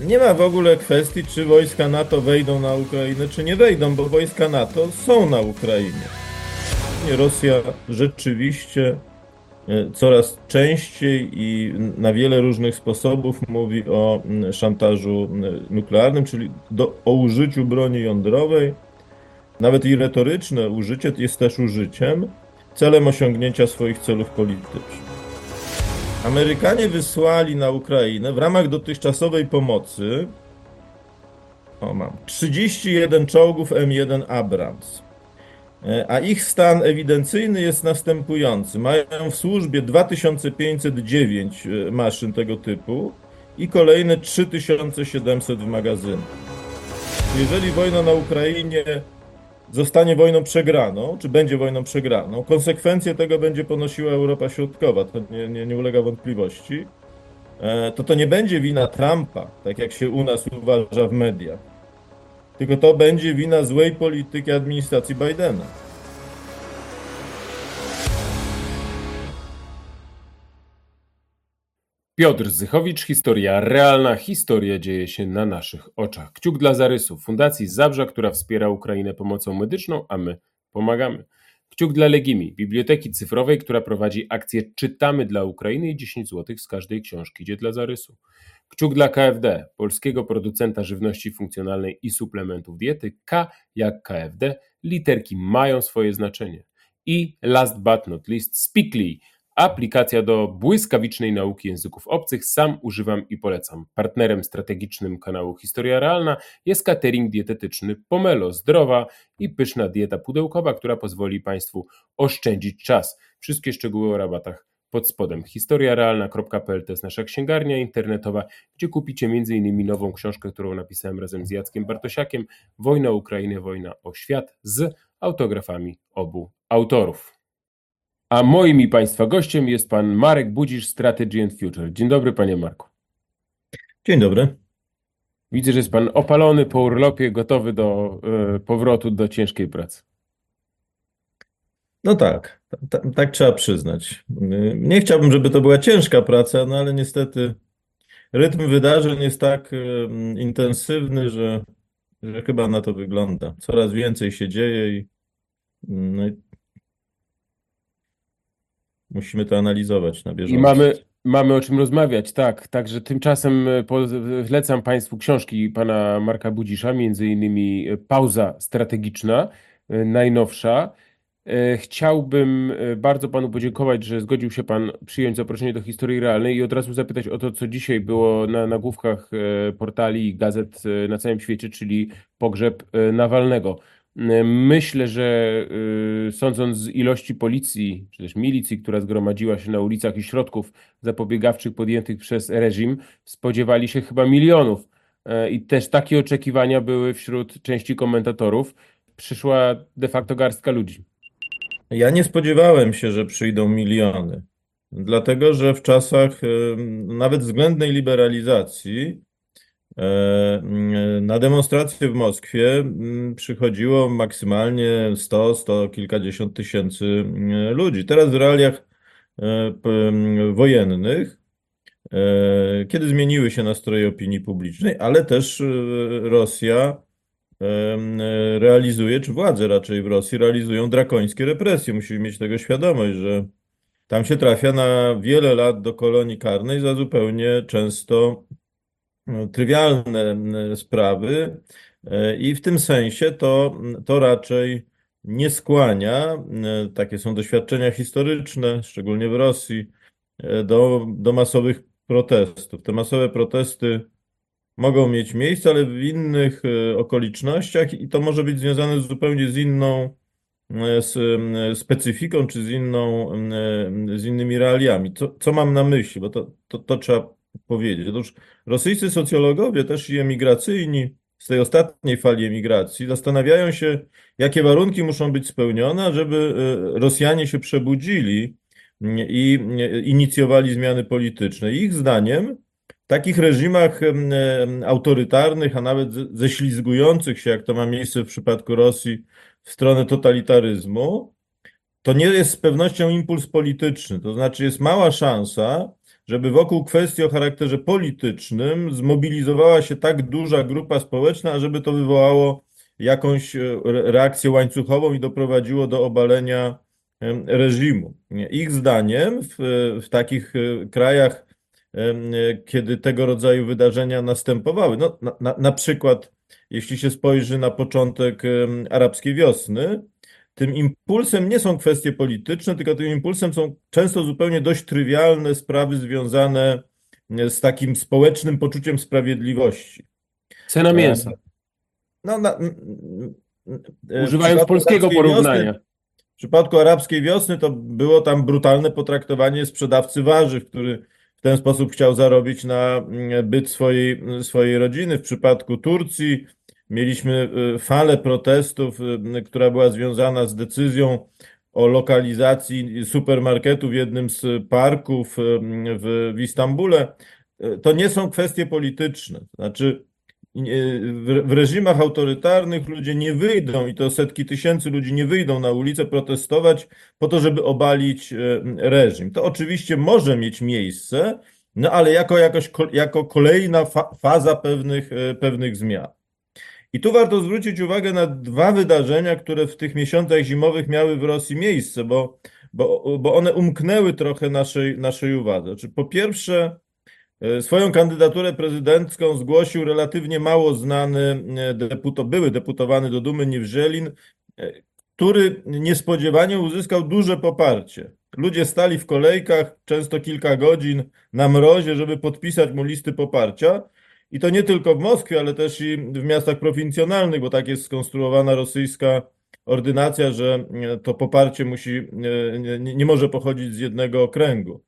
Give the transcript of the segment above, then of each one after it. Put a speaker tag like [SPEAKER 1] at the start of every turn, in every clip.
[SPEAKER 1] Nie ma w ogóle kwestii, czy wojska NATO wejdą na Ukrainę, czy nie wejdą, bo wojska NATO są na Ukrainie. Rosja rzeczywiście coraz częściej i na wiele różnych sposobów mówi o szantażu nuklearnym, czyli o użyciu broni jądrowej. Nawet i retoryczne użycie jest też użyciem celem osiągnięcia swoich celów politycznych. Amerykanie wysłali na Ukrainę w ramach dotychczasowej pomocy 31 czołgów M1 Abrams. A ich stan ewidencyjny jest następujący. Mają w służbie 2509 maszyn tego typu i kolejne 3700 w magazynie. Jeżeli wojna na Ukrainie zostanie wojną przegraną, czy będzie wojną przegraną, konsekwencje tego będzie ponosiła Europa Środkowa, to nie ulega wątpliwości, to nie będzie wina Trumpa, tak jak się u nas uważa w mediach, tylko to będzie wina złej polityki administracji Bidena.
[SPEAKER 2] Piotr Zychowicz, historia realna, historia dzieje się na naszych oczach. Kciuk dla zarysów Fundacji Zabrza, która wspiera Ukrainę pomocą medyczną, a my pomagamy. Kciuk dla Legimi, biblioteki cyfrowej, która prowadzi akcję Czytamy dla Ukrainy i 10 zł z każdej książki idzie dla zarysu. Kciuk dla KFD, polskiego producenta żywności funkcjonalnej i suplementów diety. K jak KFD, literki mają swoje znaczenie. I last but not least, Speakly, aplikacja do błyskawicznej nauki języków obcych. Sam używam i polecam. Partnerem strategicznym kanału Historia Realna jest catering dietetyczny Pomelo. Zdrowa i pyszna dieta pudełkowa, która pozwoli Państwu oszczędzić czas. Wszystkie szczegóły o rabatach pod spodem. historiarealna.pl to jest nasza księgarnia internetowa, gdzie kupicie m.in. nową książkę, którą napisałem razem z Jackiem Bartosiakiem, Wojna o Ukrainę, wojna o świat, z autografami obu autorów. A moim i Państwa gościem jest pan Marek Budzisz, Strategy and Future. Dzień dobry, panie Marku.
[SPEAKER 1] Dzień dobry.
[SPEAKER 2] Widzę, że jest pan opalony po urlopie, gotowy do powrotu do ciężkiej pracy.
[SPEAKER 1] No tak, tak trzeba przyznać. Nie chciałbym, żeby to była ciężka praca, no ale niestety rytm wydarzeń jest tak intensywny, że chyba na to wygląda. Coraz więcej się dzieje i musimy to analizować na bieżąco.
[SPEAKER 2] I mamy o czym rozmawiać, tak. Także tymczasem polecam Państwu książki pana Marka Budzisza, między innymi Pauza strategiczna, najnowsza. Chciałbym bardzo panu podziękować, że zgodził się pan przyjąć zaproszenie do Historii Realnej i od razu zapytać o to, co dzisiaj było na nagłówkach portali i gazet na całym świecie, czyli pogrzeb Nawalnego. Myślę, że sądząc z ilości policji, czy też milicji, która zgromadziła się na ulicach i środków zapobiegawczych podjętych przez reżim, spodziewali się chyba milionów. I też takie oczekiwania były wśród części komentatorów. Przyszła de facto garstka ludzi.
[SPEAKER 1] Ja nie spodziewałem się, że przyjdą miliony, dlatego że w czasach nawet względnej liberalizacji na demonstracje w Moskwie przychodziło maksymalnie 100 kilkadziesiąt tysięcy ludzi. Teraz w realiach wojennych, kiedy zmieniły się nastroje opinii publicznej, ale też Rosja realizuje, czy władze raczej w Rosji realizują drakońskie represje. Musimy mieć tego świadomość, że tam się trafia na wiele lat do kolonii karnej za zupełnie często trywialne sprawy i w tym sensie to raczej nie skłania, takie są doświadczenia historyczne, szczególnie w Rosji, do masowych protestów. Te masowe protesty mogą mieć miejsce, ale w innych okolicznościach i to może być związane zupełnie z inną specyfiką, czy z innymi realiami. Co mam na myśli? Bo to trzeba powiedzieć. Otóż rosyjscy socjologowie, też i emigracyjni, z tej ostatniej fali emigracji, zastanawiają się, jakie warunki muszą być spełnione, żeby Rosjanie się przebudzili i inicjowali zmiany polityczne. Ich zdaniem w takich reżimach autorytarnych, a nawet ześlizgujących się, jak to ma miejsce w przypadku Rosji, w stronę totalitaryzmu, to nie jest z pewnością impuls polityczny. To znaczy jest mała szansa, żeby wokół kwestii o charakterze politycznym zmobilizowała się tak duża grupa społeczna, żeby to wywołało jakąś reakcję łańcuchową i doprowadziło do obalenia reżimu. Ich zdaniem w takich krajach, kiedy tego rodzaju wydarzenia następowały, no, na przykład jeśli się spojrzy na początek arabskiej wiosny, tym impulsem nie są kwestie polityczne, tylko tym impulsem są często zupełnie dość trywialne sprawy związane z takim społecznym poczuciem sprawiedliwości.
[SPEAKER 2] Cena
[SPEAKER 1] E,
[SPEAKER 2] mięsa.
[SPEAKER 1] No, w
[SPEAKER 2] Używając
[SPEAKER 1] przypadku
[SPEAKER 2] polskiego
[SPEAKER 1] arabskiej wiosny,
[SPEAKER 2] porównania.
[SPEAKER 1] w przypadku arabskiej wiosny to było tam brutalne potraktowanie sprzedawcy warzyw, który w ten sposób chciał zarobić na byt swojej rodziny. W przypadku Turcji mieliśmy falę protestów, która była związana z decyzją o lokalizacji supermarketu w jednym z parków w Istambule. To nie są kwestie polityczne. Znaczy, w reżimach autorytarnych ludzie nie wyjdą, i to setki tysięcy ludzi nie wyjdą na ulicę protestować po to, żeby obalić reżim. To oczywiście może mieć miejsce, no ale jako kolejna faza pewnych zmian. I tu warto zwrócić uwagę na dwa wydarzenia, które w tych miesiącach zimowych miały w Rosji miejsce, bo one umknęły trochę naszej uwadze. Znaczy, po pierwsze, swoją kandydaturę prezydencką zgłosił relatywnie mało znany były deputowany do Dumy Niewżelin, który niespodziewanie uzyskał duże poparcie. Ludzie stali w kolejkach, często kilka godzin na mrozie, żeby podpisać mu listy poparcia. I to nie tylko w Moskwie, ale też i w miastach prowincjonalnych, bo tak jest skonstruowana rosyjska ordynacja, że to poparcie nie może pochodzić z jednego okręgu.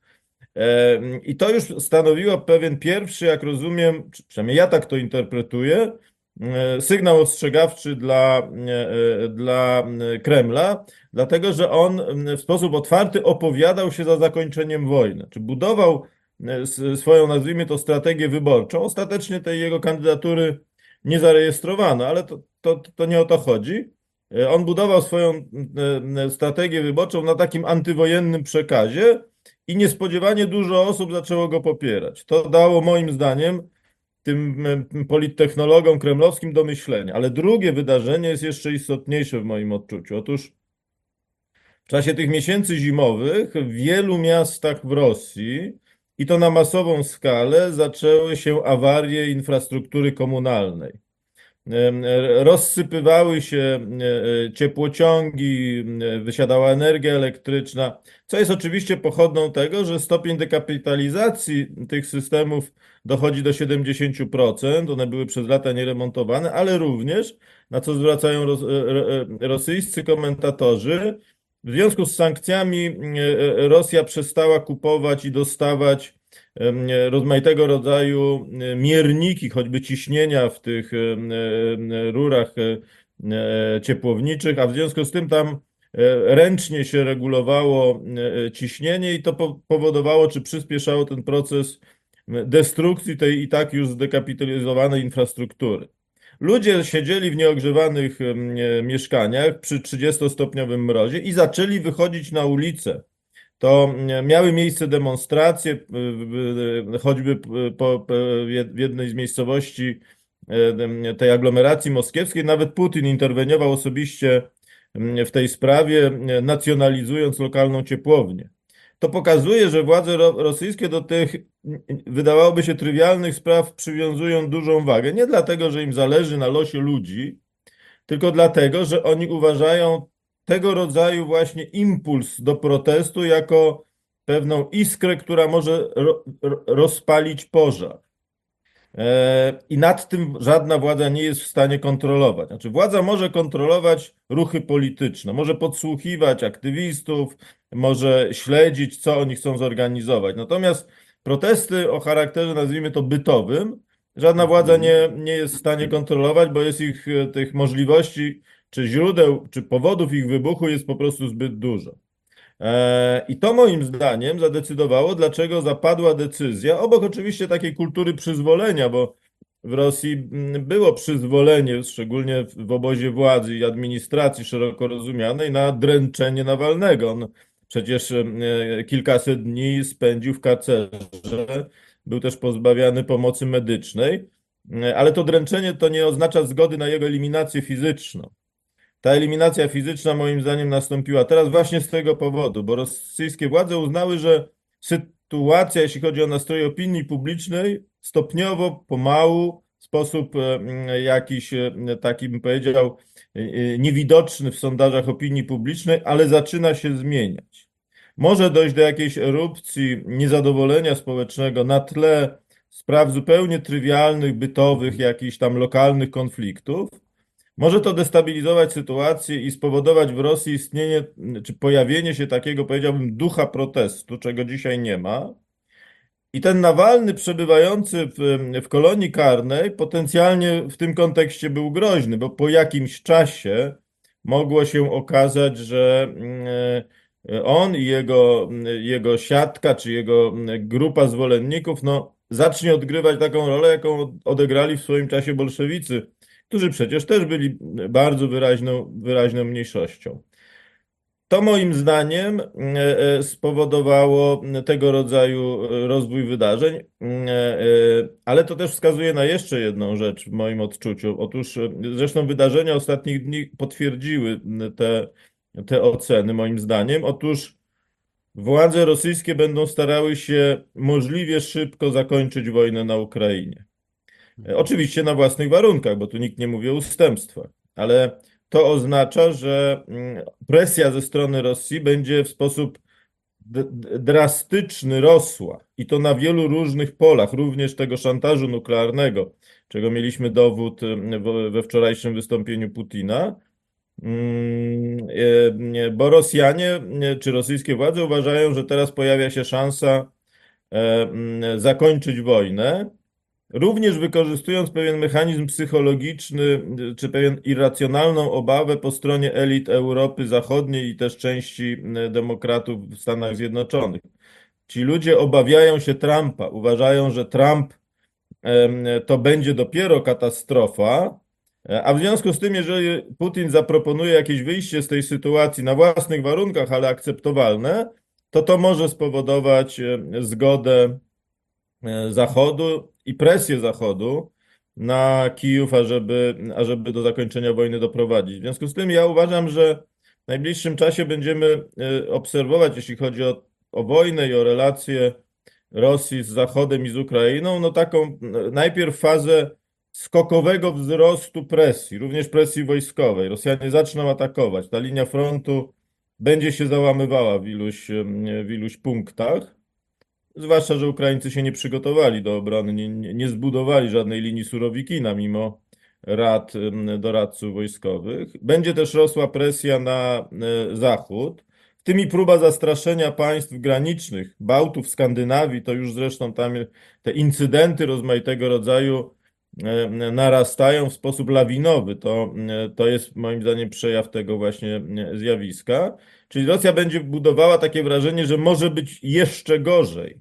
[SPEAKER 1] I to już stanowiło pewien pierwszy, jak rozumiem, przynajmniej ja tak to interpretuję, sygnał ostrzegawczy dla Kremla, dlatego że on w sposób otwarty opowiadał się za zakończeniem wojny, czy budował swoją, nazwijmy to, strategię wyborczą. Ostatecznie tej jego kandydatury nie zarejestrowano, ale to nie o to chodzi. On budował swoją strategię wyborczą na takim antywojennym przekazie, i niespodziewanie dużo osób zaczęło go popierać. To dało moim zdaniem tym polittechnologom kremlowskim do myślenia. Ale drugie wydarzenie jest jeszcze istotniejsze w moim odczuciu. Otóż w czasie tych miesięcy zimowych w wielu miastach w Rosji, i to na masową skalę, zaczęły się awarie infrastruktury komunalnej. Rozsypywały się ciepłociągi, wysiadała energia elektryczna, co jest oczywiście pochodną tego, że stopień dekapitalizacji tych systemów dochodzi do 70%. One były przez lata nieremontowane, ale również, na co zwracają rosyjscy komentatorzy, w związku z sankcjami Rosja przestała kupować i dostawać rozmaitego rodzaju mierniki, choćby ciśnienia w tych rurach ciepłowniczych, a w związku z tym tam ręcznie się regulowało ciśnienie i to powodowało, czy przyspieszało ten proces destrukcji tej i tak już zdekapitalizowanej infrastruktury. Ludzie siedzieli w nieogrzewanych mieszkaniach przy 30-stopniowym mrozie i zaczęli wychodzić na ulicę. To miały miejsce demonstracje, choćby w jednej z miejscowości tej aglomeracji moskiewskiej. Nawet Putin interweniował osobiście w tej sprawie, nacjonalizując lokalną ciepłownię. To pokazuje, że władze rosyjskie do tych, wydawałoby się, trywialnych spraw przywiązują dużą wagę. Nie dlatego, że im zależy na losie ludzi, tylko dlatego, że oni uważają tego rodzaju właśnie impuls do protestu jako pewną iskrę, która może rozpalić pożar. I nad tym żadna władza nie jest w stanie kontrolować. Znaczy, władza może kontrolować ruchy polityczne, może podsłuchiwać aktywistów, może śledzić, co oni chcą zorganizować. Natomiast protesty o charakterze, nazwijmy to, bytowym, żadna władza nie jest w stanie kontrolować, bo jest tych możliwości, czy źródeł, czy powodów ich wybuchu jest po prostu zbyt dużo. I to moim zdaniem zadecydowało, dlaczego zapadła decyzja, obok oczywiście takiej kultury przyzwolenia, bo w Rosji było przyzwolenie, szczególnie w obozie władzy i administracji szeroko rozumianej, na dręczenie Nawalnego. On Przecież kilkaset dni spędził w karcerze, był też pozbawiany pomocy medycznej, ale to dręczenie to nie oznacza zgody na jego eliminację fizyczną. Ta eliminacja fizyczna moim zdaniem nastąpiła teraz właśnie z tego powodu, bo rosyjskie władze uznały, że sytuacja, jeśli chodzi o nastroje opinii publicznej, stopniowo, pomału, w sposób jakiś taki bym powiedział niewidoczny w sondażach opinii publicznej, ale zaczyna się zmieniać. Może dojść do jakiejś erupcji niezadowolenia społecznego na tle spraw zupełnie trywialnych, bytowych, jakichś tam lokalnych konfliktów. Może to destabilizować sytuację i spowodować w Rosji istnienie czy pojawienie się takiego, powiedziałbym, ducha protestu, czego dzisiaj nie ma. I ten Nawalny przebywający w kolonii karnej potencjalnie w tym kontekście był groźny, bo po jakimś czasie mogło się okazać, że on i jego siatka, czy jego grupa zwolenników, no, zacznie odgrywać taką rolę, jaką odegrali w swoim czasie bolszewicy, którzy przecież też byli bardzo wyraźną mniejszością. To moim zdaniem spowodowało tego rodzaju rozwój wydarzeń, ale to też wskazuje na jeszcze jedną rzecz w moim odczuciu. Otóż zresztą wydarzenia ostatnich dni potwierdziły te oceny moim zdaniem. Otóż władze rosyjskie będą starały się możliwie szybko zakończyć wojnę na Ukrainie. Oczywiście na własnych warunkach, bo tu nikt nie mówi o ustępstwach, ale to oznacza, że presja ze strony Rosji będzie w sposób drastyczny rosła i to na wielu różnych polach, również tego szantażu nuklearnego, czego mieliśmy dowód we wczorajszym wystąpieniu Putina, bo Rosjanie czy rosyjskie władze uważają, że teraz pojawia się szansa zakończyć wojnę, również wykorzystując pewien mechanizm psychologiczny, czy pewien irracjonalną obawę po stronie elit Europy Zachodniej i też części demokratów w Stanach Zjednoczonych. Ci ludzie obawiają się Trumpa, uważają, że Trump to będzie dopiero katastrofa, a w związku z tym, jeżeli Putin zaproponuje jakieś wyjście z tej sytuacji na własnych warunkach, ale akceptowalne, to może spowodować zgodę Zachodu i presję Zachodu na Kijów, ażeby do zakończenia wojny doprowadzić. W związku z tym ja uważam, że w najbliższym czasie będziemy obserwować, jeśli chodzi o wojnę i o relacje Rosji z Zachodem i z Ukrainą, no taką najpierw fazę skokowego wzrostu presji, również presji wojskowej. Rosjanie zaczną atakować. Ta linia frontu będzie się załamywała w iluś punktach. Zwłaszcza, że Ukraińcy się nie przygotowali do obrony, nie zbudowali żadnej linii Surowikina mimo rad doradców wojskowych. Będzie też rosła presja na Zachód, w tym i próba zastraszenia państw granicznych, Bałtów, Skandynawii, to już zresztą tam te incydenty rozmaitego rodzaju narastają w sposób lawinowy. To jest moim zdaniem przejaw tego właśnie zjawiska. Czyli Rosja będzie budowała takie wrażenie, że może być jeszcze gorzej,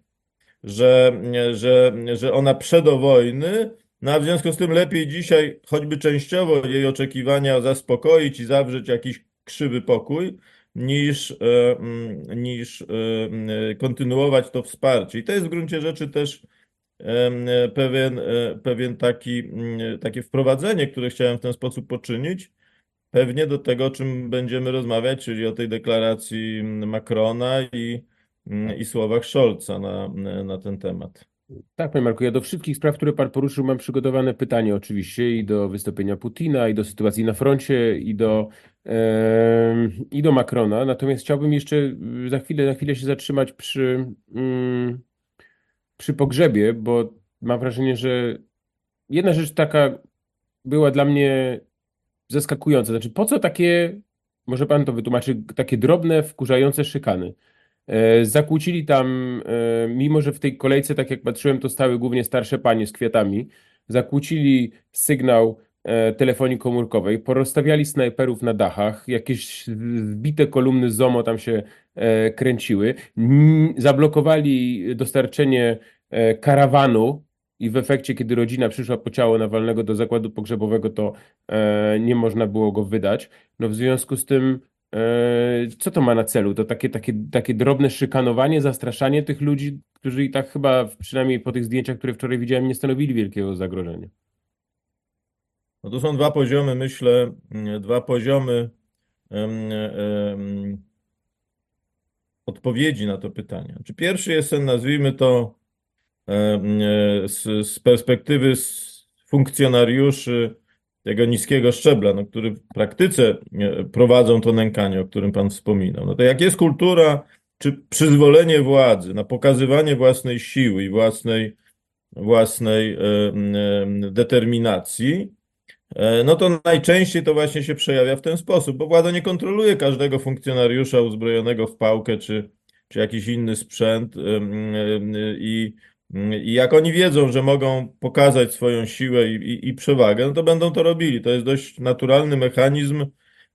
[SPEAKER 1] że ona do wojny, no a w związku z tym lepiej dzisiaj choćby częściowo jej oczekiwania zaspokoić i zawrzeć jakiś krzywy pokój, niż kontynuować to wsparcie. I to jest w gruncie rzeczy też pewien takie wprowadzenie, które chciałem w ten sposób poczynić, pewnie do tego, o czym będziemy rozmawiać, czyli o tej deklaracji Macrona i słowach Scholza na ten temat.
[SPEAKER 2] Tak, panie Marku, ja do wszystkich spraw, które pan poruszył, mam przygotowane pytanie oczywiście i do wystąpienia Putina, i do sytuacji na froncie, i do Macrona. Natomiast chciałbym jeszcze na chwilę się zatrzymać przy pogrzebie, bo mam wrażenie, że jedna rzecz taka była dla mnie zaskakująca. Znaczy, po co takie, może pan to wytłumaczy, takie drobne, wkurzające szykany? Zakłócili tam, mimo że w tej kolejce, tak jak patrzyłem, to stały głównie starsze panie z kwiatami, zakłócili sygnał telefonii komórkowej, porozstawiali snajperów na dachach, jakieś wbite kolumny ZOMO tam się kręciły, zablokowali dostarczenie karawanu i w efekcie, kiedy rodzina przyszła po ciało Nawalnego do zakładu pogrzebowego, to nie można było go wydać. No w związku z tym Co to ma na celu? To takie drobne szykanowanie, zastraszanie tych ludzi, którzy i tak chyba, przynajmniej po tych zdjęciach, które wczoraj widziałem, nie stanowili wielkiego zagrożenia.
[SPEAKER 1] No to są dwa poziomy, myślę, dwa poziomy em, odpowiedzi na to pytanie. Czy pierwszy jest ten, nazwijmy to, z perspektywy funkcjonariuszy tego niskiego szczebla, no, który w praktyce prowadzą to nękanie, o którym Pan wspominał. No to jak jest kultura czy przyzwolenie władzy na pokazywanie własnej siły i własnej determinacji, no to najczęściej to właśnie się przejawia w ten sposób, bo władza nie kontroluje każdego funkcjonariusza uzbrojonego w pałkę czy jakiś inny sprzęt i, i jak oni wiedzą, że mogą pokazać swoją siłę i przewagę, no to będą to robili. To jest dość naturalny mechanizm,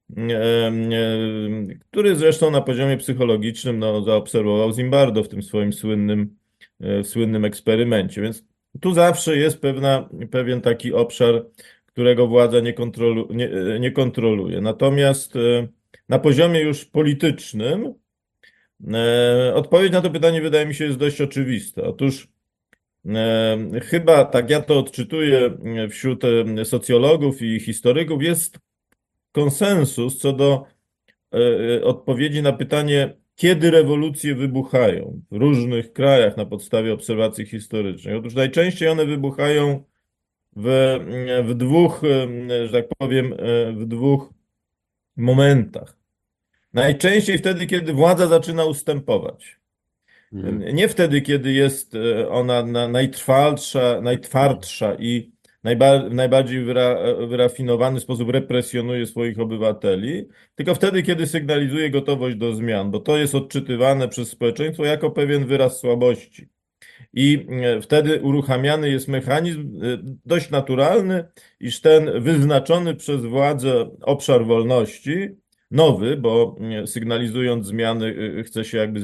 [SPEAKER 1] który zresztą na poziomie psychologicznym no, zaobserwował Zimbardo w tym swoim słynnym eksperymencie. Więc tu zawsze jest pewien taki obszar, którego władza nie kontroluje. Natomiast na poziomie już politycznym odpowiedź na to pytanie wydaje mi się jest dość oczywista. Otóż chyba, tak ja to odczytuję wśród socjologów i historyków, jest konsensus co do odpowiedzi na pytanie, kiedy rewolucje wybuchają w różnych krajach na podstawie obserwacji historycznych. Otóż najczęściej one wybuchają w dwóch, że tak powiem, w dwóch momentach. Najczęściej wtedy, kiedy władza zaczyna ustępować.
[SPEAKER 2] Mhm.
[SPEAKER 1] Nie wtedy, kiedy jest ona najtwardsza i w najbardziej wyrafinowany sposób represjonuje swoich obywateli, tylko wtedy, kiedy sygnalizuje gotowość do zmian, bo to jest odczytywane przez społeczeństwo jako pewien wyraz słabości. I wtedy uruchamiany jest mechanizm dość naturalny, iż ten wyznaczony przez władzę obszar wolności, nowy, bo sygnalizując zmiany, chce się jakby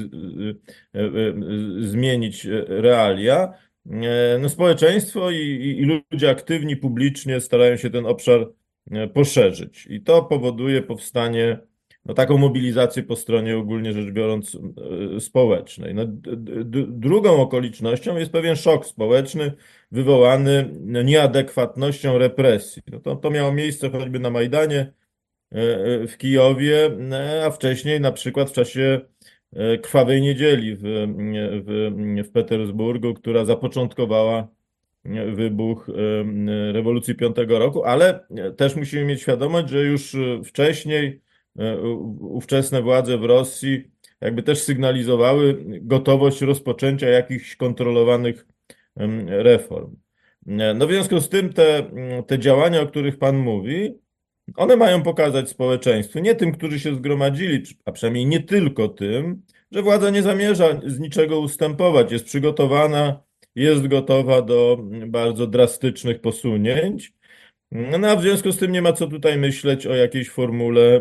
[SPEAKER 1] zmienić realia, no społeczeństwo i ludzie aktywni publicznie starają się ten obszar poszerzyć. I to powoduje powstanie no, taką mobilizację po stronie ogólnie rzecz biorąc społecznej. No, drugą okolicznością jest pewien szok społeczny wywołany nieadekwatnością represji. No to miało miejsce choćby na Majdanie w Kijowie, a wcześniej na przykład w czasie Krwawej Niedzieli w Petersburgu, która zapoczątkowała wybuch rewolucji Piątego Roku, ale też musimy mieć świadomość, że już wcześniej ówczesne władze w Rosji jakby też sygnalizowały gotowość rozpoczęcia jakichś kontrolowanych reform. No w związku z tym te działania, o których Pan mówi, one mają pokazać społeczeństwu, nie tym, którzy się zgromadzili, a przynajmniej nie tylko tym, że władza nie zamierza z niczego ustępować, jest przygotowana, jest gotowa do bardzo drastycznych posunięć. No a w związku z tym nie ma co tutaj myśleć o jakiejś formule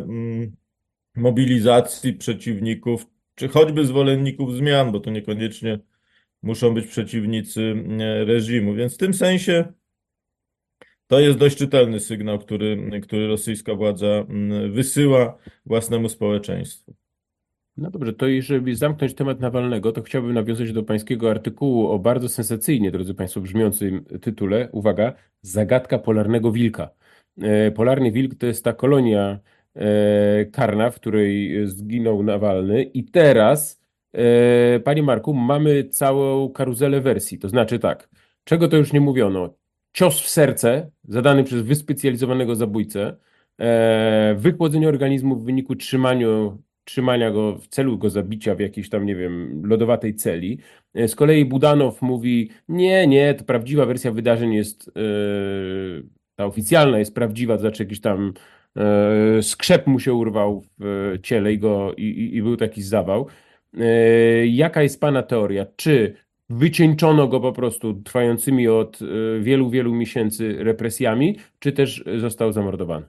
[SPEAKER 1] mobilizacji przeciwników, czy choćby zwolenników zmian, bo to niekoniecznie muszą być przeciwnicy reżimu. Więc w tym sensie to jest dość czytelny sygnał, który rosyjska władza wysyła własnemu społeczeństwu.
[SPEAKER 2] No dobrze, to jeżeli zamknąć temat Nawalnego, to chciałbym nawiązać do pańskiego artykułu o bardzo sensacyjnie, drodzy państwo, brzmiącym tytule. Uwaga, zagadka polarnego wilka. Polarny wilk to jest ta kolonia karna, w której zginął Nawalny i teraz, panie Marku, mamy całą karuzelę wersji. To znaczy tak, czego to już nie mówiono? Cios w serce zadany przez wyspecjalizowanego zabójcę, wychłodzenie organizmu w wyniku trzymania go w celu go zabicia w jakiejś tam, nie wiem, lodowatej celi. Z kolei Budanow mówi, nie, to prawdziwa wersja wydarzeń jest, ta oficjalna jest prawdziwa, to znaczy jakiś tam skrzep mu się urwał w ciele i był taki zawał. Jaka jest pana teoria? Czy wycieńczono go po prostu trwającymi od wielu, wielu miesięcy represjami, czy też został zamordowany?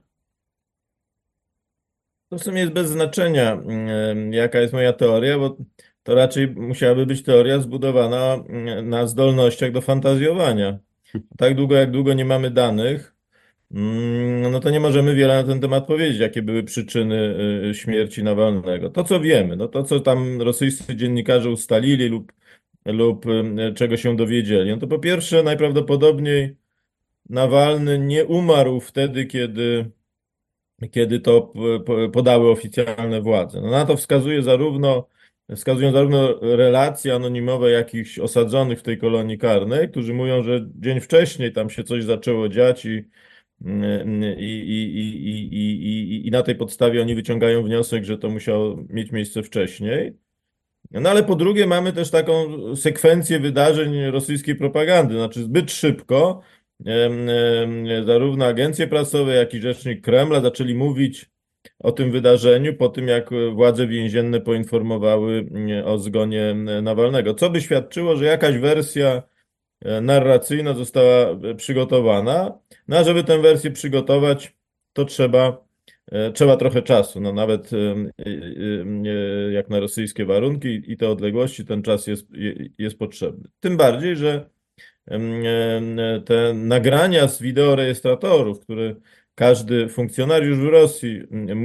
[SPEAKER 1] To w sumie jest bez znaczenia, jaka jest moja teoria, bo to raczej musiałaby być teoria zbudowana na zdolnościach do fantazjowania. Tak długo, jak długo nie mamy danych, no to nie możemy wiele na ten temat powiedzieć, jakie były przyczyny śmierci Nawalnego. To, co wiemy, no to, co tam rosyjscy dziennikarze ustalili lub czego się dowiedzieli, no to po pierwsze najprawdopodobniej Nawalny nie umarł wtedy, kiedy to podały oficjalne władze. No na to wskazują zarówno relacje anonimowe jakichś osadzonych w tej kolonii karnej, którzy mówią, że dzień wcześniej tam się coś zaczęło dziać i na tej podstawie oni wyciągają wniosek, że to musiało mieć miejsce wcześniej. No ale po drugie mamy też taką sekwencję wydarzeń rosyjskiej propagandy, znaczy zbyt szybko zarówno agencje prasowe, jak i rzecznik Kremla zaczęli mówić o tym wydarzeniu po tym, jak władze więzienne poinformowały o zgonie Nawalnego, co by świadczyło, że jakaś wersja narracyjna została przygotowana. No a żeby tę wersję przygotować, to trzeba trochę czasu. No nawet jak na rosyjskie warunki i te odległości, ten czas jest potrzebny. Tym bardziej, że te nagrania z wideorejestratorów, które każdy funkcjonariusz w Rosji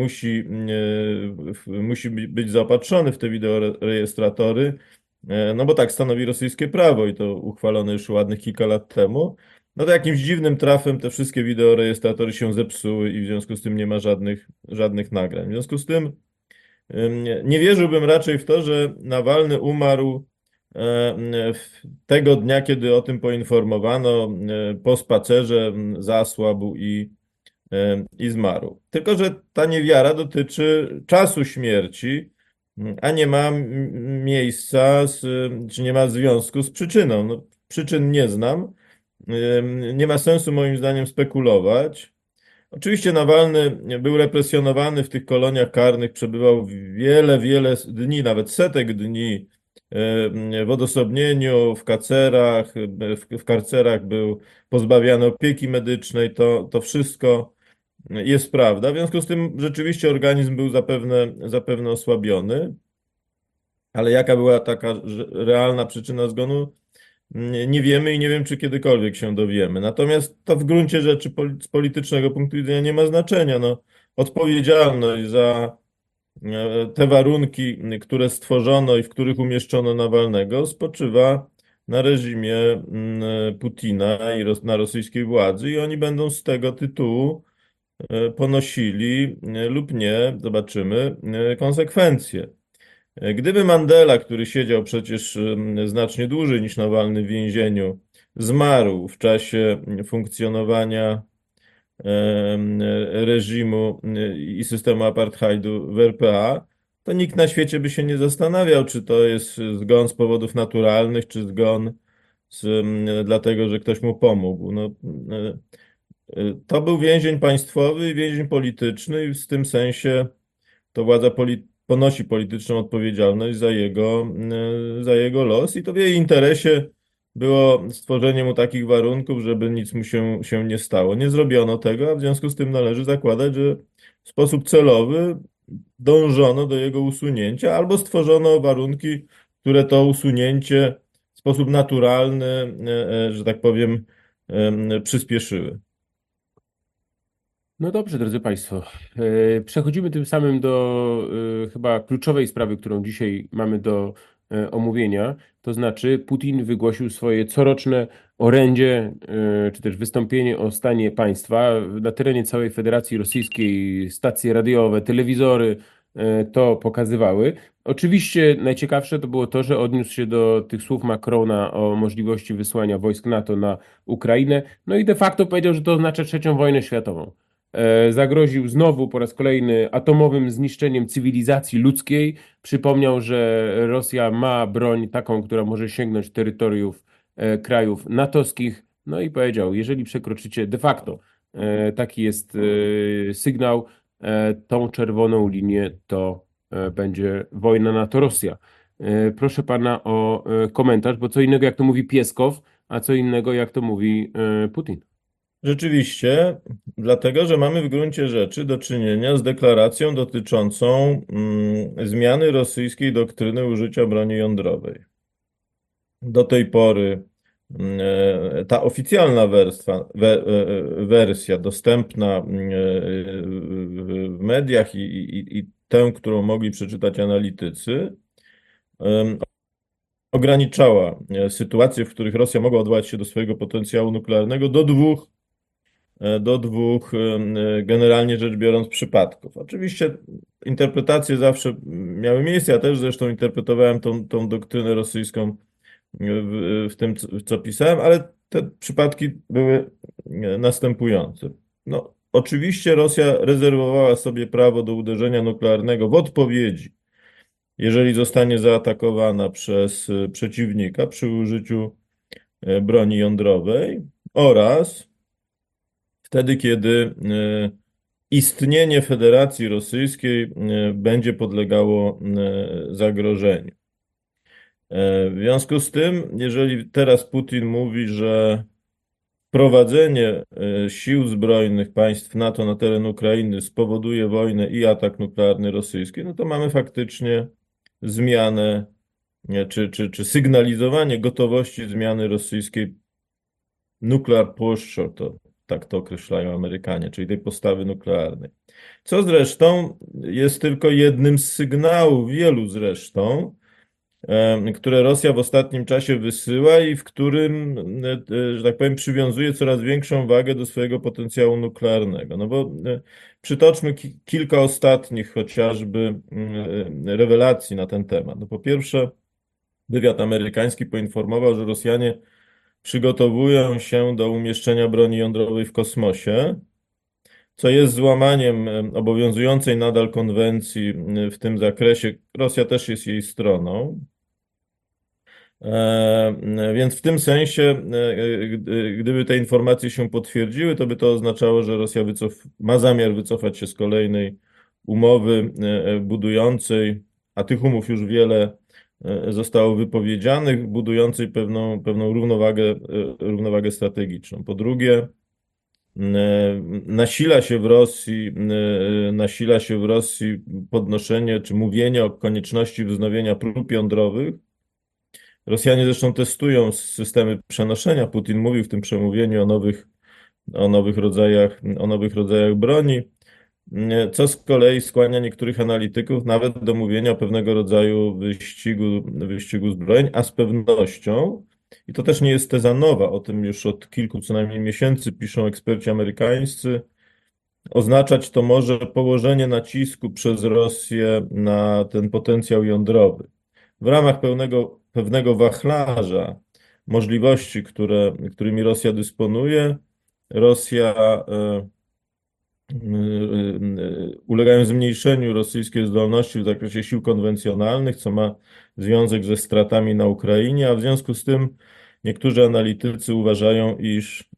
[SPEAKER 1] musi być zaopatrzony w te wideorejestratory, no bo tak stanowi rosyjskie prawo i to uchwalone już ładnych kilka lat temu, no to jakimś dziwnym trafem te wszystkie wideorejestratory się zepsuły i w związku z tym nie ma żadnych nagrań. W związku z tym nie wierzyłbym raczej w to, że Nawalny umarł tego dnia, kiedy o tym poinformowano, po spacerze zasłabł i zmarł. Tylko że ta niewiara dotyczy czasu śmierci, a nie ma miejsca, czy nie ma związku z przyczyną. No, przyczyn nie znam. Nie ma sensu moim zdaniem spekulować. Oczywiście Nawalny był represjonowany w tych koloniach karnych, przebywał wiele dni, nawet setek dni w odosobnieniu, w kacerach, w karcerach był pozbawiany opieki medycznej. To wszystko jest prawda. W związku z tym rzeczywiście organizm był zapewne osłabiony, ale jaka była taka realna przyczyna zgonu, nie wiemy i nie wiem, czy kiedykolwiek się dowiemy. Natomiast to w gruncie rzeczy z politycznego punktu widzenia nie ma znaczenia. No, odpowiedzialność za te warunki, które stworzono i w których umieszczono Nawalnego, spoczywa na reżimie Putina i na rosyjskiej władzy i oni będą z tego tytułu ponosili lub nie, zobaczymy, konsekwencje. Gdyby Mandela, który siedział przecież znacznie dłużej niż Nawalny w więzieniu, zmarł w czasie funkcjonowania reżimu i systemu apartheidu w RPA, to nikt na świecie by się nie zastanawiał, czy to jest zgon z powodów naturalnych, czy zgon dlatego, że ktoś mu pomógł. No, to był więzień państwowy i więzień polityczny i w tym sensie to władza ponosi polityczną odpowiedzialność za jego los i to w jej interesie było stworzenie mu takich warunków, żeby nic mu się nie stało. Nie zrobiono tego, a w związku z tym należy zakładać, że w sposób celowy dążono do jego usunięcia albo stworzono warunki, które to usunięcie w sposób naturalny, że tak powiem, przyspieszyły.
[SPEAKER 2] No dobrze, drodzy Państwo. Przechodzimy tym samym do chyba kluczowej sprawy, którą dzisiaj mamy do omówienia. To znaczy, Putin wygłosił swoje coroczne orędzie, czy też wystąpienie o stanie państwa. Na terenie całej Federacji Rosyjskiej stacje radiowe, telewizory to pokazywały. Oczywiście najciekawsze to było to, że odniósł się do tych słów Macrona o możliwości wysłania wojsk NATO na Ukrainę. No i de facto powiedział, że to oznacza trzecią wojnę światową. Zagroził znowu po raz kolejny atomowym zniszczeniem cywilizacji ludzkiej. Przypomniał, że Rosja ma broń taką, która może sięgnąć terytoriów krajów natowskich. No i powiedział, jeżeli przekroczycie de facto, taki jest sygnał, tą czerwoną linię, to będzie wojna NATO-Rosja. Proszę pana o komentarz, bo co innego jak to mówi Pieskow, a co innego jak to mówi Putin.
[SPEAKER 1] Rzeczywiście, dlatego że mamy w gruncie rzeczy do czynienia z deklaracją dotyczącą zmiany rosyjskiej doktryny użycia broni jądrowej. Do tej pory Ta oficjalna wersja dostępna w mediach i tę, którą mogli przeczytać analitycy, ograniczała sytuacje, w których Rosja mogła odwołać się do swojego potencjału nuklearnego do dwóch generalnie rzecz biorąc przypadków. Oczywiście interpretacje zawsze miały miejsce. Ja też zresztą interpretowałem tą doktrynę rosyjską w tym, co pisałem, ale te przypadki były następujące. No, oczywiście Rosja rezerwowała sobie prawo do uderzenia nuklearnego w odpowiedzi, jeżeli zostanie zaatakowana przez przeciwnika przy użyciu broni jądrowej oraz wtedy, kiedy istnienie Federacji Rosyjskiej będzie podlegało zagrożeniu. W związku z tym, jeżeli teraz Putin mówi, że wprowadzenie sił zbrojnych państw NATO na teren Ukrainy spowoduje wojnę i atak nuklearny rosyjski, no to mamy faktycznie zmianę czy sygnalizowanie gotowości zmiany rosyjskiej nuclear posture, tak to określają Amerykanie, czyli tej postawy nuklearnej. Co zresztą jest tylko jednym z sygnałów, wielu zresztą, które Rosja w ostatnim czasie wysyła i w którym, że tak powiem, przywiązuje coraz większą wagę do swojego potencjału nuklearnego. No bo przytoczmy kilka ostatnich chociażby rewelacji na ten temat. No po pierwsze, wywiad amerykański poinformował, że Rosjanie przygotowują się do umieszczenia broni jądrowej w kosmosie, co jest złamaniem obowiązującej nadal konwencji w tym zakresie. Rosja też jest jej stroną. Więc w tym sensie, gdyby te informacje się potwierdziły, to by to oznaczało, że Rosja ma zamiar wycofać się z kolejnej umowy budującej, a tych umów już wiele zostało wypowiedzianych, budującej pewną równowagę strategiczną. Po drugie, nasila się w Rosji podnoszenie czy mówienie o konieczności wznowienia prób jądrowych. Rosjanie zresztą testują systemy przenoszenia. Putin mówił w tym przemówieniu o nowych rodzajach broni, co z kolei skłania niektórych analityków nawet do mówienia o pewnego rodzaju wyścigu zbrojeń, a z pewnością, i to też nie jest teza nowa, o tym już od kilku co najmniej miesięcy piszą eksperci amerykańscy, oznaczać to może położenie nacisku przez Rosję na ten potencjał jądrowy. W ramach pewnego wachlarza możliwości, którymi Rosja dysponuje, Rosja ulegają zmniejszeniu rosyjskie zdolności w zakresie sił konwencjonalnych, co ma związek ze stratami na Ukrainie, a w związku z tym niektórzy analitycy uważają, iż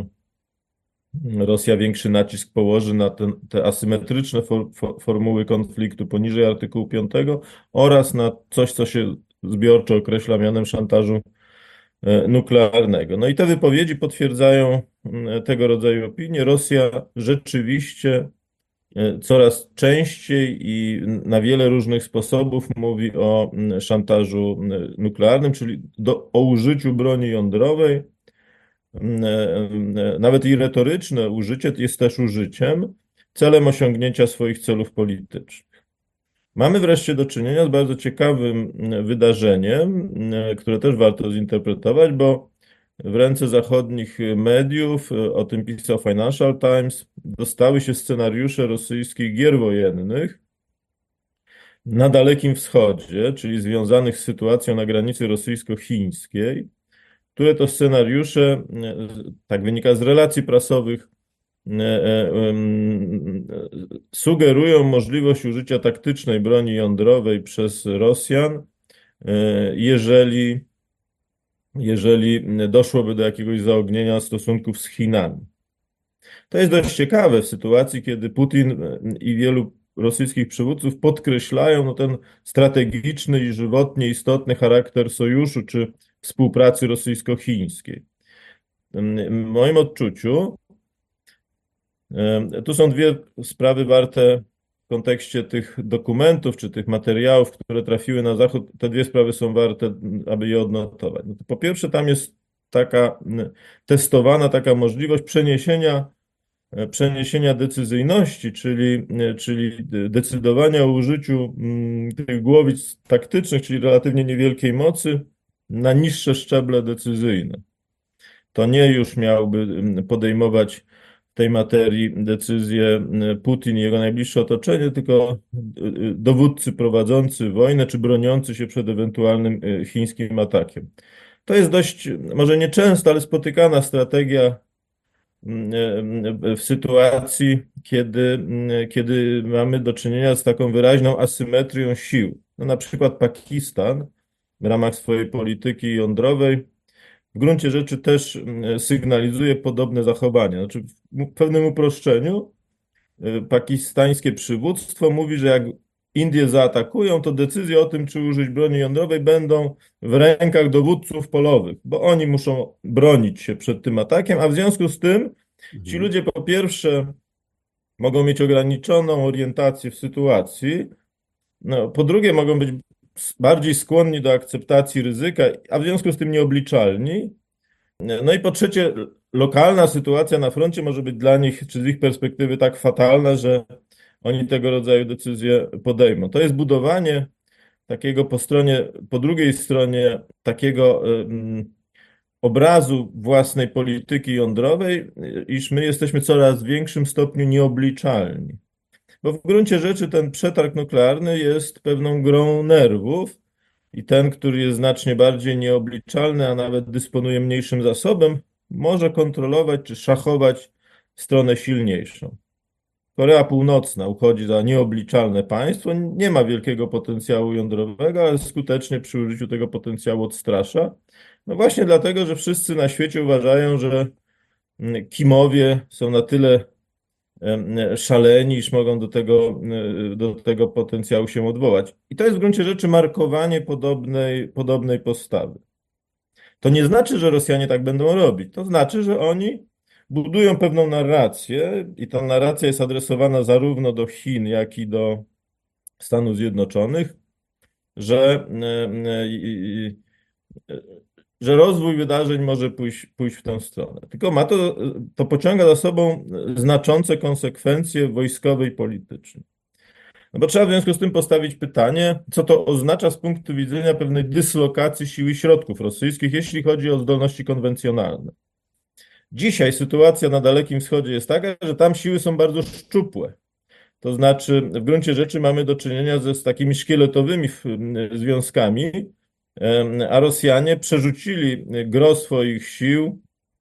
[SPEAKER 1] Rosja większy nacisk położy na te asymetryczne formuły konfliktu poniżej artykułu 5 oraz na coś, co się zbiorczo określa mianem szantażu nuklearnego. No i te wypowiedzi potwierdzają tego rodzaju opinie. Rosja rzeczywiście coraz częściej i na wiele różnych sposobów mówi o szantażu nuklearnym, czyli o użyciu broni jądrowej. Nawet i retoryczne użycie jest też użyciem celem osiągnięcia swoich celów politycznych. Mamy wreszcie do czynienia z bardzo ciekawym wydarzeniem, które też warto zinterpretować, bo w ręce zachodnich mediów, o tym pisał Financial Times, dostały się scenariusze rosyjskich gier wojennych na Dalekim Wschodzie, czyli związanych z sytuacją na granicy rosyjsko-chińskiej, które to scenariusze, tak wynika z relacji prasowych, sugerują możliwość użycia taktycznej broni jądrowej przez Rosjan, jeżeli doszłoby do jakiegoś zaognienia stosunków z Chinami. To jest dość ciekawe w sytuacji, kiedy Putin i wielu rosyjskich przywódców podkreślają ten strategiczny i żywotnie istotny charakter sojuszu czy współpracy rosyjsko-chińskiej. W moim odczuciu tu są dwie sprawy warte w kontekście tych dokumentów czy tych materiałów, które trafiły na Zachód. Te dwie sprawy są warte, aby je odnotować. No to po pierwsze, tam jest taka testowana taka możliwość przeniesienia decyzyjności, czyli decydowania o użyciu tych głowic taktycznych, czyli relatywnie niewielkiej mocy, na niższe szczeble decyzyjne. To nie już miałby podejmować w tej materii decyzje Putin i jego najbliższe otoczenie, tylko dowódcy prowadzący wojnę, czy broniący się przed ewentualnym chińskim atakiem. To jest dość, może nieczęsto, ale spotykana strategia w sytuacji, kiedy mamy do czynienia z taką wyraźną asymetrią sił. No, na przykład Pakistan w ramach swojej polityki jądrowej w gruncie rzeczy też sygnalizuje podobne zachowania. Znaczy, w pewnym uproszczeniu pakistańskie przywództwo mówi, że jak Indie zaatakują, to decyzje o tym, czy użyć broni jądrowej, będą w rękach dowódców polowych, bo oni muszą bronić się przed tym atakiem, a w związku z tym ci ludzie po pierwsze mogą mieć ograniczoną orientację w sytuacji, no, po drugie mogą być bardziej skłonni do akceptacji ryzyka, a w związku z tym nieobliczalni. No i po trzecie, lokalna sytuacja na froncie może być dla nich, czy z ich perspektywy tak fatalna, że oni tego rodzaju decyzje podejmą. To jest budowanie takiego po drugiej stronie takiego obrazu własnej polityki jądrowej, iż my jesteśmy w coraz większym stopniu nieobliczalni. Bo w gruncie rzeczy ten przetarg nuklearny jest pewną grą nerwów i ten, który jest znacznie bardziej nieobliczalny, a nawet dysponuje mniejszym zasobem, może kontrolować czy szachować stronę silniejszą. Korea Północna uchodzi za nieobliczalne państwo, nie ma wielkiego potencjału jądrowego, ale skutecznie przy użyciu tego potencjału odstrasza. No właśnie dlatego, że wszyscy na świecie uważają, że Kimowie są na tyle szaleni, iż mogą do tego potencjału się odwołać. I to jest w gruncie rzeczy markowanie podobnej postawy. To nie znaczy, że Rosjanie tak będą robić. To znaczy, że oni budują pewną narrację i ta narracja jest adresowana zarówno do Chin, jak i do Stanów Zjednoczonych, że, że rozwój wydarzeń może pójść w tę stronę. Tylko to pociąga za sobą znaczące konsekwencje wojskowe i polityczne. No bo trzeba w związku z tym postawić pytanie, co to oznacza z punktu widzenia pewnej dyslokacji sił i środków rosyjskich, jeśli chodzi o zdolności konwencjonalne. Dzisiaj sytuacja na Dalekim Wschodzie jest taka, że tam siły są bardzo szczupłe. To znaczy, w gruncie rzeczy mamy do czynienia z takimi szkieletowymi związkami, a Rosjanie przerzucili gros swoich sił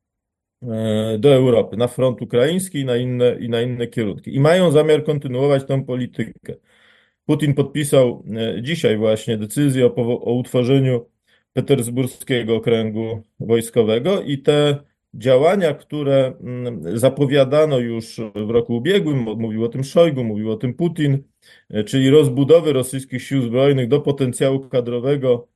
[SPEAKER 1] do Europy, na front ukraiński i na inne kierunki. I mają zamiar kontynuować tę politykę. Putin podpisał dzisiaj właśnie decyzję o utworzeniu Petersburskiego Okręgu Wojskowego i te działania, które zapowiadano już w roku ubiegłym, mówił o tym Szojgu, mówił o tym Putin, czyli rozbudowy rosyjskich sił zbrojnych do potencjału kadrowego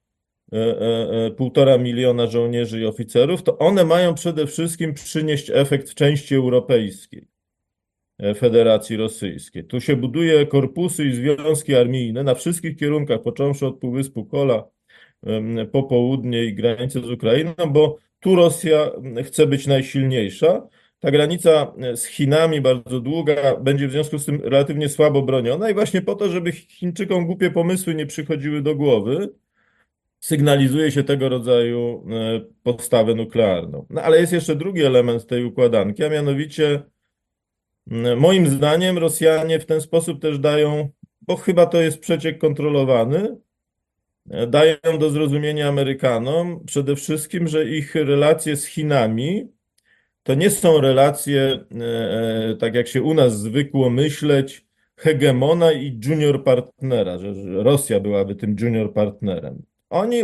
[SPEAKER 1] 1,5 miliona żołnierzy i oficerów, to one mają przede wszystkim przynieść efekt w części europejskiej Federacji Rosyjskiej. Tu się buduje korpusy i związki armijne na wszystkich kierunkach, począwszy od Półwyspu Kola po południe i granicę z Ukrainą, bo tu Rosja chce być najsilniejsza. Ta granica z Chinami bardzo długa, będzie w związku z tym relatywnie słabo broniona i właśnie po to, żeby Chińczykom głupie pomysły nie przychodziły do głowy, sygnalizuje się tego rodzaju postawę nuklearną. No ale jest jeszcze drugi element tej układanki, a mianowicie moim zdaniem Rosjanie w ten sposób też dają, bo chyba to jest przeciek kontrolowany, dają do zrozumienia Amerykanom przede wszystkim, że ich relacje z Chinami to nie są relacje, tak jak się u nas zwykło myśleć, hegemona i junior partnera, że Rosja byłaby tym junior partnerem. Oni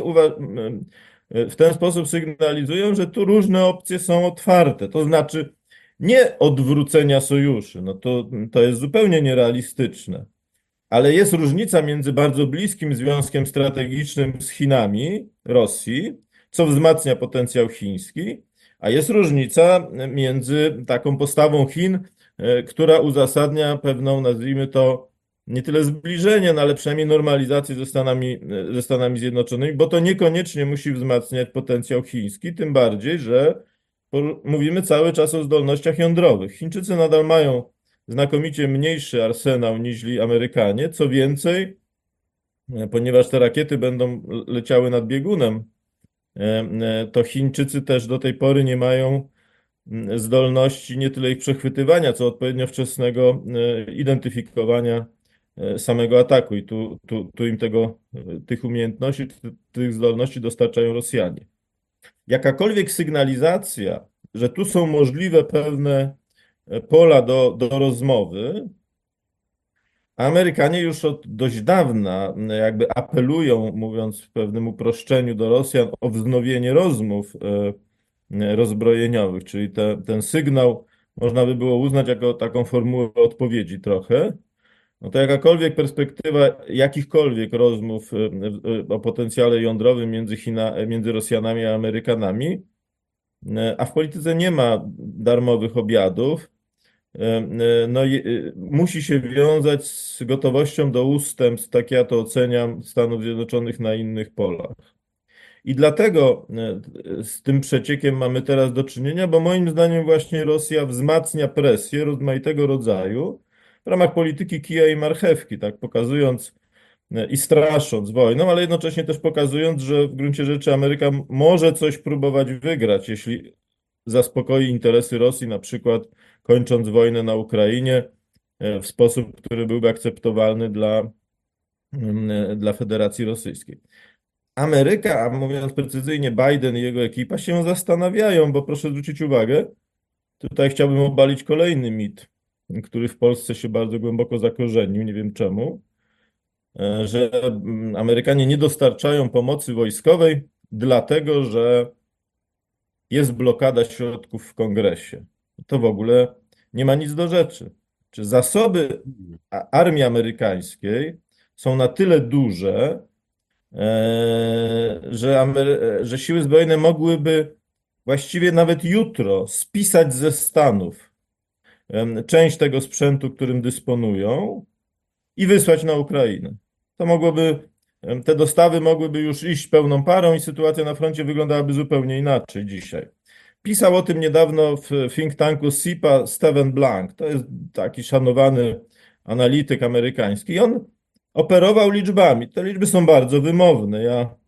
[SPEAKER 1] w ten sposób sygnalizują, że tu różne opcje są otwarte, to znaczy nie odwrócenia sojuszy, no to jest zupełnie nierealistyczne, ale jest różnica między bardzo bliskim związkiem strategicznym z Chinami, Rosji, co wzmacnia potencjał chiński, a jest różnica między taką postawą Chin, która uzasadnia pewną, nazwijmy to, nie tyle zbliżenie, no ale przynajmniej normalizację ze Stanami Zjednoczonymi, bo to niekoniecznie musi wzmacniać potencjał chiński, tym bardziej, że mówimy cały czas o zdolnościach jądrowych. Chińczycy nadal mają znakomicie mniejszy arsenał niż Amerykanie. Co więcej, ponieważ te rakiety będą leciały nad biegunem, to Chińczycy też do tej pory nie mają zdolności nie tyle ich przechwytywania, co odpowiednio wczesnego identyfikowania samego ataku. I tu im tych umiejętności, tych zdolności dostarczają Rosjanie. Jakakolwiek sygnalizacja, że tu są możliwe pewne pola do rozmowy, Amerykanie już od dość dawna jakby apelują, mówiąc w pewnym uproszczeniu do Rosjan, o wznowienie rozmów rozbrojeniowych, czyli ten sygnał można by było uznać jako taką formułę odpowiedzi trochę. No to jakakolwiek perspektywa jakichkolwiek rozmów o potencjale jądrowym między Rosjanami a Amerykanami, a w polityce nie ma darmowych obiadów, no i musi się wiązać z gotowością do ustępstw, tak ja to oceniam, Stanów Zjednoczonych na innych polach. I dlatego z tym przeciekiem mamy teraz do czynienia, bo moim zdaniem właśnie Rosja wzmacnia presję rozmaitego rodzaju w ramach polityki kija i marchewki, tak pokazując i strasząc wojną, ale jednocześnie też pokazując, że w gruncie rzeczy Ameryka może coś próbować wygrać, jeśli zaspokoi interesy Rosji, na przykład kończąc wojnę na Ukrainie w sposób, który byłby akceptowalny dla Federacji Rosyjskiej. Ameryka, a mówiąc precyzyjnie Biden i jego ekipa się zastanawiają, bo proszę zwrócić uwagę, tutaj chciałbym obalić kolejny mit, który w Polsce się bardzo głęboko zakorzenił, nie wiem czemu, że Amerykanie nie dostarczają pomocy wojskowej, dlatego że jest blokada środków w Kongresie. To w ogóle nie ma nic do rzeczy. Czy zasoby armii amerykańskiej są na tyle duże, że siły zbrojne mogłyby właściwie nawet jutro spisać ze Stanów część tego sprzętu, którym dysponują i wysłać na Ukrainę. Te dostawy mogłyby już iść pełną parą i sytuacja na froncie wyglądałaby zupełnie inaczej dzisiaj. Pisał o tym niedawno w think tanku SIPA Steven Blank. To jest taki szanowany analityk amerykański. I on operował liczbami. Te liczby są bardzo wymowne.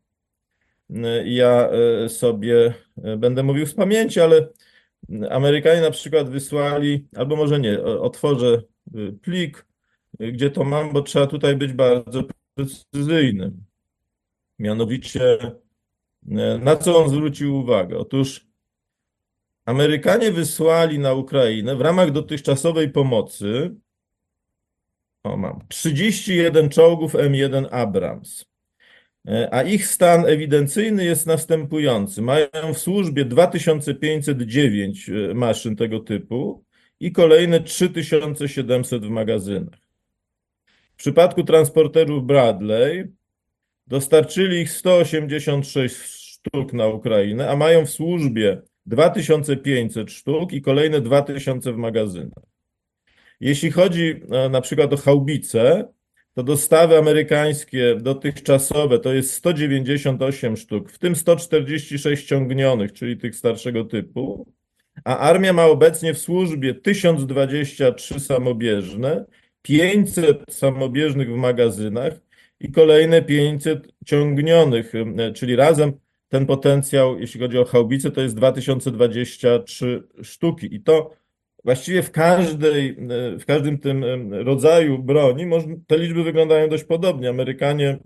[SPEAKER 1] Ja sobie będę mówił z pamięci, ale Amerykanie na przykład wysłali, albo może nie, otworzę plik, gdzie to mam, bo trzeba tutaj być bardzo precyzyjnym. Mianowicie, na co on zwrócił uwagę? Otóż Amerykanie wysłali na Ukrainę w ramach dotychczasowej pomocy, mam 31 czołgów M1 Abrams, a ich stan ewidencyjny jest następujący. Mają w służbie 2509 maszyn tego typu i kolejne 3700 w magazynach. W przypadku transporterów Bradley dostarczyli ich 186 sztuk na Ukrainę, a mają w służbie 2500 sztuk i kolejne 2000 w magazynach. Jeśli chodzi na przykład o haubice, to dostawy amerykańskie dotychczasowe to jest 198 sztuk, w tym 146 ciągnionych, czyli tych starszego typu, a armia ma obecnie w służbie 1023 samobieżne, 500 samobieżnych w magazynach i kolejne 500 ciągnionych, czyli razem ten potencjał, jeśli chodzi o haubice, to jest 2023 sztuki. I to właściwie w każdym tym rodzaju broni te liczby wyglądają dość podobnie. Amerykanie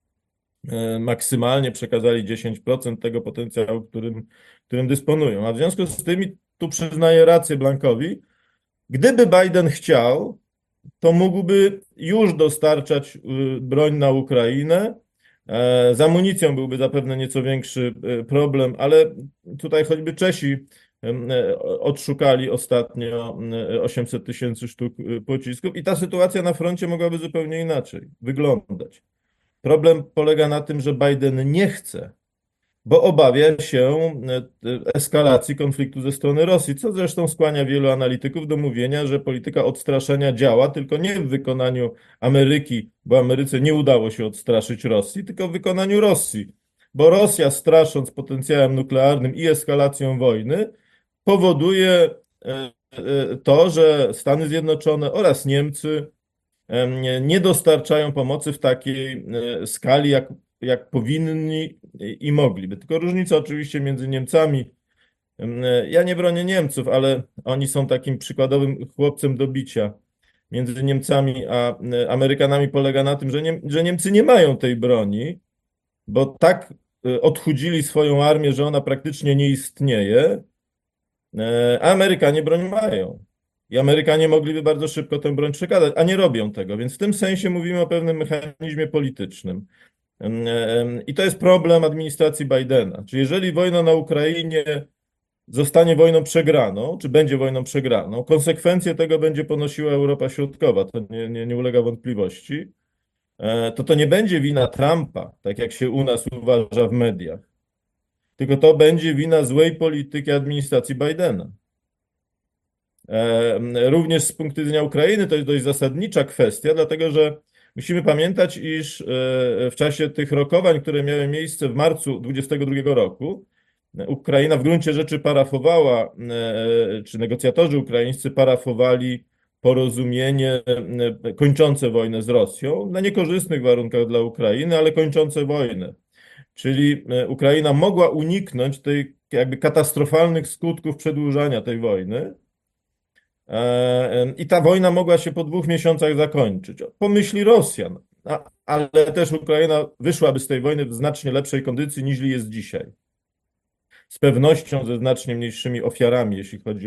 [SPEAKER 1] maksymalnie przekazali 10% tego potencjału, którym dysponują. A w związku z tym, i tu przyznaję rację Blankowi, gdyby Biden chciał, to mógłby już dostarczać broń na Ukrainę. Z amunicją byłby zapewne nieco większy problem, ale tutaj choćby Czesi odszukali ostatnio 800 tysięcy sztuk pocisków i ta sytuacja na froncie mogłaby zupełnie inaczej wyglądać. Problem polega na tym, że Biden nie chce, bo obawia się eskalacji konfliktu ze strony Rosji, co zresztą skłania wielu analityków do mówienia, że polityka odstraszania działa, tylko nie w wykonaniu Ameryki, bo Ameryce nie udało się odstraszyć Rosji, tylko w wykonaniu Rosji, bo Rosja, strasząc potencjałem nuklearnym i eskalacją wojny, powoduje to, że Stany Zjednoczone oraz Niemcy nie dostarczają pomocy w takiej skali, jak powinni i mogliby. Tylko różnica oczywiście między Niemcami, ja nie bronię Niemców, ale oni są takim przykładowym chłopcem do bicia. Między Niemcami a Amerykanami polega na tym, że Niemcy nie mają tej broni, bo tak odchudzili swoją armię, że ona praktycznie nie istnieje, a Amerykanie broń mają. I Amerykanie mogliby bardzo szybko tę broń przekazać, a nie robią tego. Więc w tym sensie mówimy o pewnym mechanizmie politycznym. I to jest problem administracji Bidena. Czy jeżeli wojna na Ukrainie zostanie wojną przegraną, czy będzie wojną przegraną, konsekwencje tego będzie ponosiła Europa Środkowa, to nie ulega wątpliwości, to nie będzie wina Trumpa, tak jak się u nas uważa w mediach, tylko to będzie wina złej polityki administracji Bidena. Również z punktu widzenia Ukrainy to jest dość zasadnicza kwestia, dlatego że musimy pamiętać, iż w czasie tych rokowań, które miały miejsce w marcu 2022 roku, Ukraina w gruncie rzeczy parafowała, czy negocjatorzy ukraińscy parafowali porozumienie kończące wojnę z Rosją na niekorzystnych warunkach dla Ukrainy, ale kończące wojnę. Czyli Ukraina mogła uniknąć tej jakby katastrofalnych skutków przedłużania tej wojny. I ta wojna mogła się po 2 miesiącach zakończyć. Po myśli Rosjan, ale też Ukraina wyszłaby z tej wojny w znacznie lepszej kondycji niż jest dzisiaj. Z pewnością ze znacznie mniejszymi ofiarami, jeśli chodzi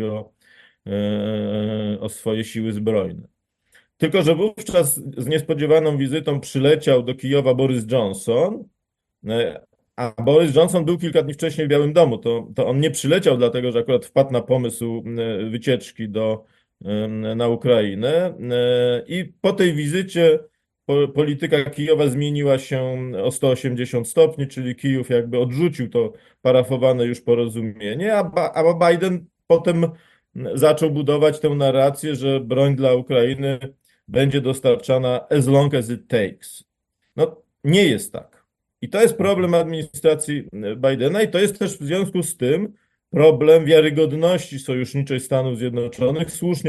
[SPEAKER 1] o swoje siły zbrojne. Tylko że wówczas z niespodziewaną wizytą przyleciał do Kijowa Boris Johnson, a Boris Johnson był kilka dni wcześniej w Białym Domu. To on nie przyleciał dlatego, że akurat wpadł na pomysł wycieczki na Ukrainę. I po tej wizycie polityka Kijowa zmieniła się o 180 stopni, czyli Kijów jakby odrzucił to parafowane już porozumienie, a Biden potem zaczął budować tę narrację, że broń dla Ukrainy będzie dostarczana as long as it takes. No, nie jest tak. I to jest problem administracji Bidena i to jest też w związku z tym problem wiarygodności sojuszniczej Stanów Zjednoczonych, słusznie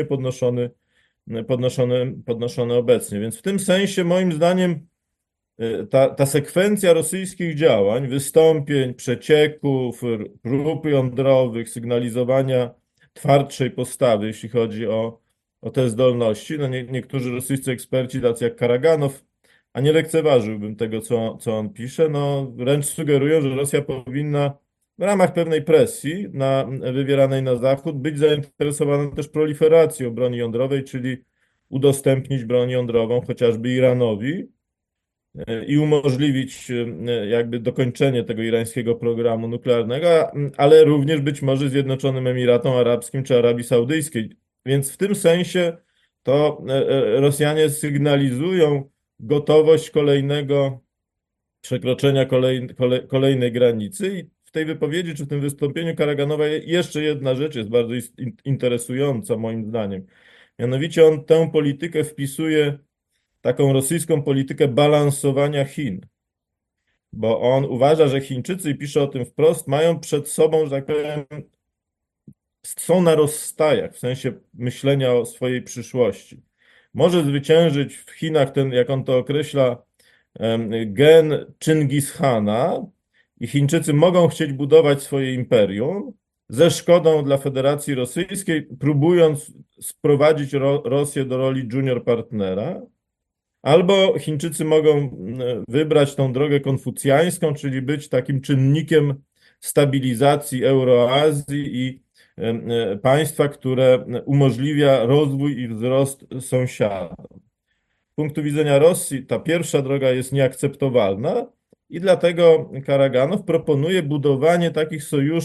[SPEAKER 1] podnoszony obecnie. Więc w tym sensie, moim zdaniem, ta sekwencja rosyjskich działań, wystąpień, przecieków, prób jądrowych, sygnalizowania twardszej postawy, jeśli chodzi o te zdolności, no niektórzy rosyjscy eksperci, tacy jak Karaganow, a nie lekceważyłbym tego, co on pisze, no wręcz sugerują, że Rosja powinna w ramach pewnej presji wywieranej na Zachód być zainteresowana też proliferacją broni jądrowej, czyli udostępnić broń jądrową chociażby Iranowi i umożliwić jakby dokończenie tego irańskiego programu nuklearnego, ale również być może Zjednoczonym Emiratom Arabskim czy Arabii Saudyjskiej. Więc w tym sensie to Rosjanie sygnalizują gotowość kolejnego przekroczenia kolejnej granicy. I w tej wypowiedzi, czy w tym wystąpieniu Karaganowa jeszcze jedna rzecz jest bardzo interesująca moim zdaniem. Mianowicie on tę politykę wpisuje, taką rosyjską politykę balansowania Chin. Bo on uważa, że Chińczycy, i pisze o tym wprost, mają przed sobą, że tak powiem, są na rozstajach w sensie myślenia o swojej przyszłości. Może zwyciężyć w Chinach ten, jak on to określa, gen Chingishana i Chińczycy mogą chcieć budować swoje imperium ze szkodą dla Federacji Rosyjskiej, próbując sprowadzić Rosję do roli junior partnera, albo Chińczycy mogą wybrać tą drogę konfucjańską, czyli być takim czynnikiem stabilizacji Euroazji i państwa, które umożliwia rozwój i wzrost sąsiadom. Z punktu widzenia Rosji ta pierwsza droga jest nieakceptowalna i dlatego Karaganow proponuje budowanie takich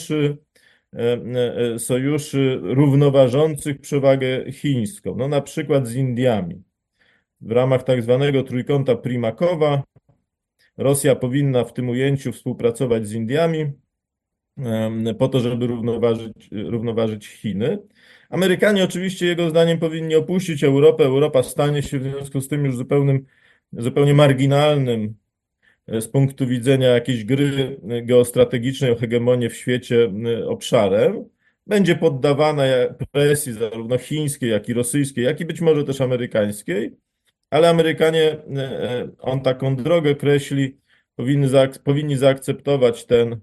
[SPEAKER 1] sojuszy równoważących przewagę chińską, no na przykład z Indiami. W ramach tak zwanego trójkąta Primakowa Rosja powinna w tym ujęciu współpracować z Indiami po to, żeby równoważyć Chiny. Amerykanie oczywiście jego zdaniem powinni opuścić Europę. Europa stanie się w związku z tym już zupełnie marginalnym z punktu widzenia jakiejś gry geostrategicznej o hegemonię w świecie obszarem. Będzie poddawana presji zarówno chińskiej, jak i rosyjskiej, jak i być może też amerykańskiej, ale Amerykanie, on taką drogę kreśli, powinni zaakceptować ten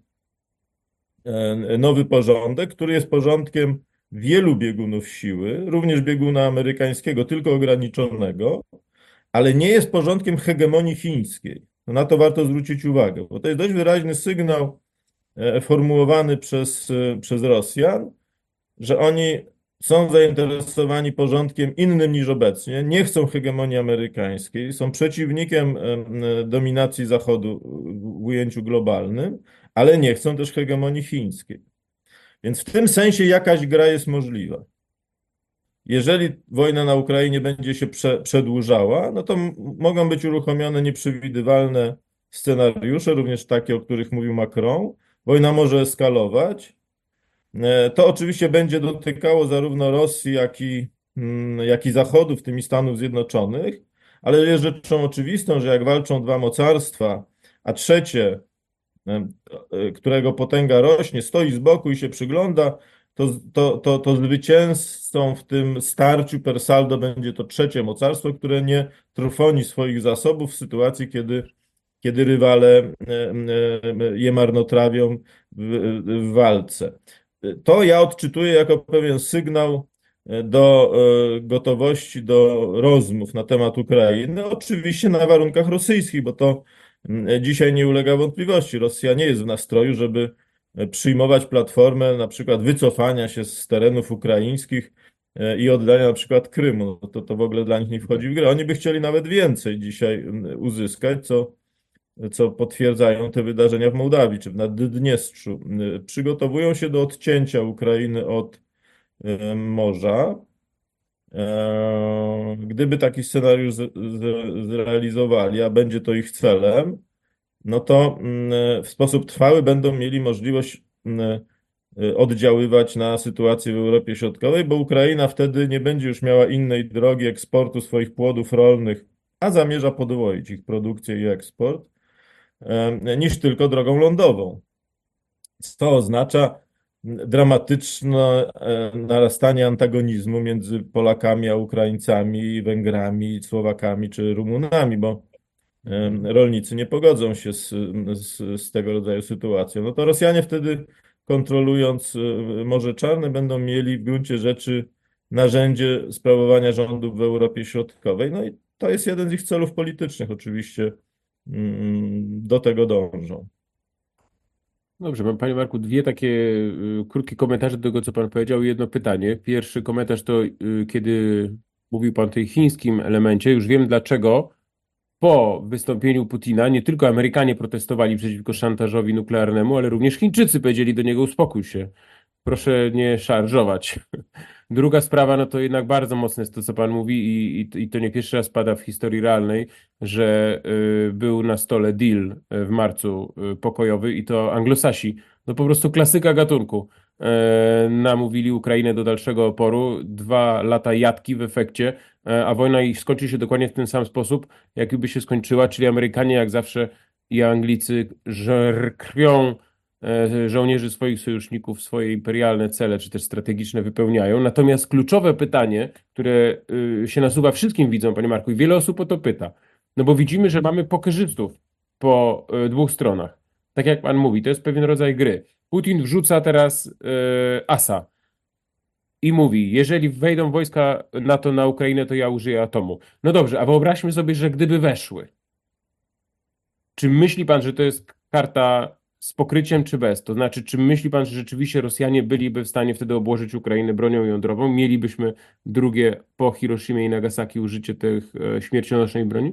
[SPEAKER 1] nowy porządek, który jest porządkiem wielu biegunów siły, również bieguna amerykańskiego, tylko ograniczonego, ale nie jest porządkiem hegemonii chińskiej. No na to warto zwrócić uwagę, bo to jest dość wyraźny sygnał formułowany przez Rosjan, że oni są zainteresowani porządkiem innym niż obecnie, nie chcą hegemonii amerykańskiej, są przeciwnikiem dominacji Zachodu w ujęciu globalnym, ale nie chcą też hegemonii chińskiej. Więc w tym sensie jakaś gra jest możliwa. Jeżeli wojna na Ukrainie będzie się przedłużała, no to mogą być uruchomione nieprzewidywalne scenariusze, również takie, o których mówił Macron. Wojna może eskalować. To oczywiście będzie dotykało zarówno Rosji, jak i Zachodu, w tym i Stanów Zjednoczonych, ale jest rzeczą oczywistą, że jak walczą dwa mocarstwa, a trzecie, którego potęga rośnie, stoi z boku i się przygląda, to zwycięzcą w tym starciu per saldo będzie to trzecie mocarstwo, które nie trwoni swoich zasobów w sytuacji, kiedy rywale je marnotrawią w walce. To ja odczytuję jako pewien sygnał do gotowości do rozmów na temat Ukrainy, oczywiście na warunkach rosyjskich, bo to dzisiaj nie ulega wątpliwości. Rosja nie jest w nastroju, żeby przyjmować platformę na przykład wycofania się z terenów ukraińskich i oddania na przykład Krymu. No to w ogóle dla nich nie wchodzi w grę. Oni by chcieli nawet więcej dzisiaj uzyskać, co potwierdzają te wydarzenia w Mołdawii czy w Naddniestrzu. Przygotowują się do odcięcia Ukrainy od morza. Gdyby taki scenariusz zrealizowali, a będzie to ich celem, no to w sposób trwały będą mieli możliwość oddziaływać na sytuację w Europie Środkowej, bo Ukraina wtedy nie będzie już miała innej drogi eksportu swoich płodów rolnych, a zamierza podwoić ich produkcję i eksport, niż tylko drogą lądową. Co oznacza dramatyczne narastanie antagonizmu między Polakami a Ukraińcami, Węgrami, Słowakami czy Rumunami, bo rolnicy nie pogodzą się z tego rodzaju sytuacją. No to Rosjanie wtedy, kontrolując Morze Czarne, będą mieli w gruncie rzeczy narzędzie sprawowania rządów w Europie Środkowej. No i to jest jeden z ich celów politycznych, oczywiście do tego dążą.
[SPEAKER 2] Dobrze, mam Panie Marku dwie takie krótkie komentarze do tego, co Pan powiedział i jedno pytanie. Pierwszy komentarz to, kiedy mówił Pan o tej chińskim elemencie, już wiem dlaczego po wystąpieniu Putina nie tylko Amerykanie protestowali przeciwko szantażowi nuklearnemu, ale również Chińczycy powiedzieli do niego: uspokój się, proszę nie szarżować. Druga sprawa, no to jednak bardzo mocne jest to, co Pan mówi i to nie pierwszy raz pada w historii realnej, że był na stole deal w marcu pokojowy i to Anglosasi, no po prostu klasyka gatunku, namówili Ukrainę do dalszego oporu, 2 lata jatki w efekcie, a wojna ich skończy się dokładnie w ten sam sposób, jakiby się skończyła, czyli Amerykanie jak zawsze i Anglicy krwią żołnierzy swoich sojuszników swoje imperialne cele, czy też strategiczne wypełniają. Natomiast kluczowe pytanie, które się nasuwa wszystkim widzom, Panie Marku, i wiele osób o to pyta, no bo widzimy, że mamy pokerzystów po dwóch stronach. Tak jak Pan mówi, to jest pewien rodzaj gry. Putin wrzuca teraz asa i mówi: jeżeli wejdą wojska NATO na Ukrainę, to ja użyję atomu. No dobrze, a wyobraźmy sobie, że gdyby weszły. Czy myśli Pan, że to jest karta z pokryciem, czy bez? To znaczy, czy myśli Pan, że rzeczywiście Rosjanie byliby w stanie wtedy obłożyć Ukrainę bronią jądrową? Mielibyśmy drugie po Hiroshimie i Nagasaki użycie tych śmiercionośnej broni?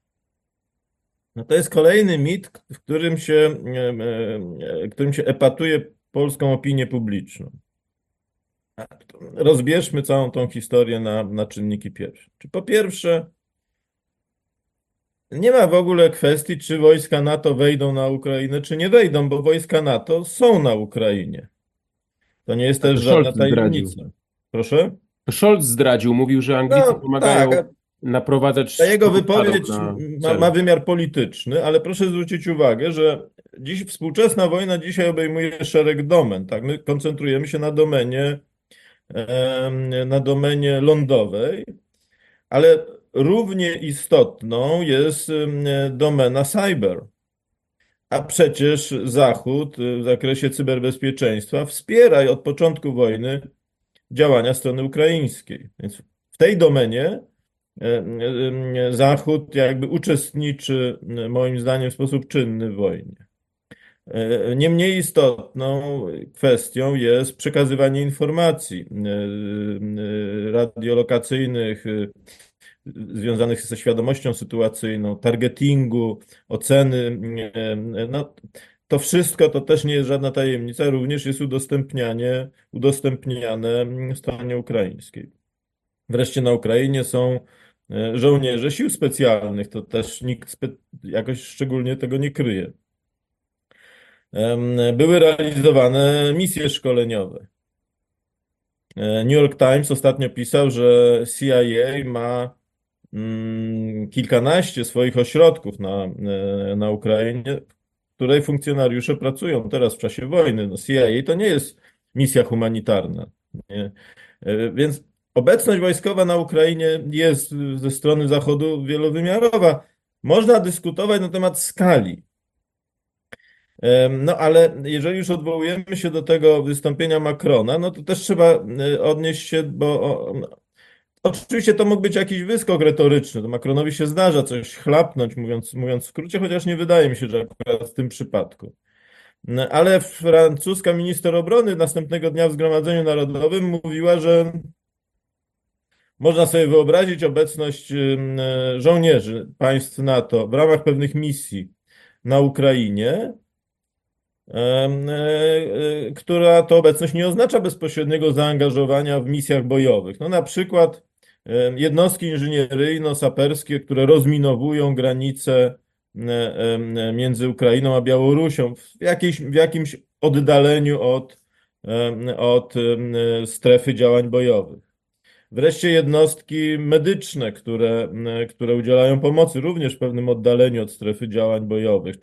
[SPEAKER 1] No to jest kolejny mit, którym się epatuje polską opinię publiczną. Rozbierzmy całą tą historię na czynniki pierwsze. Czy po pierwsze, Nie ma w ogóle kwestii, czy wojska NATO wejdą na Ukrainę, czy nie wejdą, bo wojska NATO są na Ukrainie. To nie jest
[SPEAKER 2] A
[SPEAKER 1] też
[SPEAKER 2] to Scholz
[SPEAKER 1] żadna
[SPEAKER 2] zdradził.
[SPEAKER 1] tajemnica. Proszę?
[SPEAKER 2] To Scholz zdradził, mówił, że Anglicy
[SPEAKER 1] No tak,
[SPEAKER 2] pomagają naprowadzać
[SPEAKER 1] ta jego
[SPEAKER 2] szturmowców
[SPEAKER 1] wypowiedź
[SPEAKER 2] na
[SPEAKER 1] ma
[SPEAKER 2] cel.
[SPEAKER 1] wymiar polityczny, ale proszę zwrócić uwagę, że dziś współczesna wojna dzisiaj obejmuje szereg domen. Tak? My koncentrujemy się na domenie lądowej, ale równie istotną jest domena cyber. A przecież Zachód w zakresie cyberbezpieczeństwa wspiera od początku wojny działania strony ukraińskiej. Więc w tej domenie Zachód jakby uczestniczy moim zdaniem w sposób czynny w wojnie. Nie mniej istotną kwestią jest przekazywanie informacji radiolokacyjnych związanych ze świadomością sytuacyjną, targetingu, oceny. No, to wszystko to też nie jest żadna tajemnica, również jest udostępniane stronie ukraińskiej. Wreszcie na Ukrainie są żołnierze sił specjalnych, to też nikt jakoś szczególnie tego nie kryje. Były realizowane misje szkoleniowe. New York Times ostatnio pisał, że CIA ma kilkanaście swoich ośrodków na Ukrainie, w której funkcjonariusze pracują teraz w czasie wojny. No CIA to nie jest misja humanitarna. Nie? Więc obecność wojskowa na Ukrainie jest ze strony Zachodu wielowymiarowa. Można dyskutować na temat skali. No ale jeżeli już odwołujemy się do tego wystąpienia Macrona, no to też trzeba odnieść się, bo oczywiście to mógł być jakiś wyskok retoryczny. To Macronowi się zdarza coś chlapnąć, mówiąc w skrócie, chociaż nie wydaje mi się, że akurat w tym przypadku. No, ale francuska minister obrony następnego dnia w Zgromadzeniu Narodowym mówiła, że można sobie wyobrazić obecność żołnierzy państw NATO w ramach pewnych misji na Ukrainie, która to obecność nie oznacza bezpośredniego zaangażowania w misjach bojowych. No na przykład jednostki inżynieryjno-saperskie, które rozminowują granice między Ukrainą a Białorusią w jakimś oddaleniu od strefy działań bojowych. Wreszcie jednostki medyczne, które udzielają pomocy również w pewnym oddaleniu od strefy działań bojowych,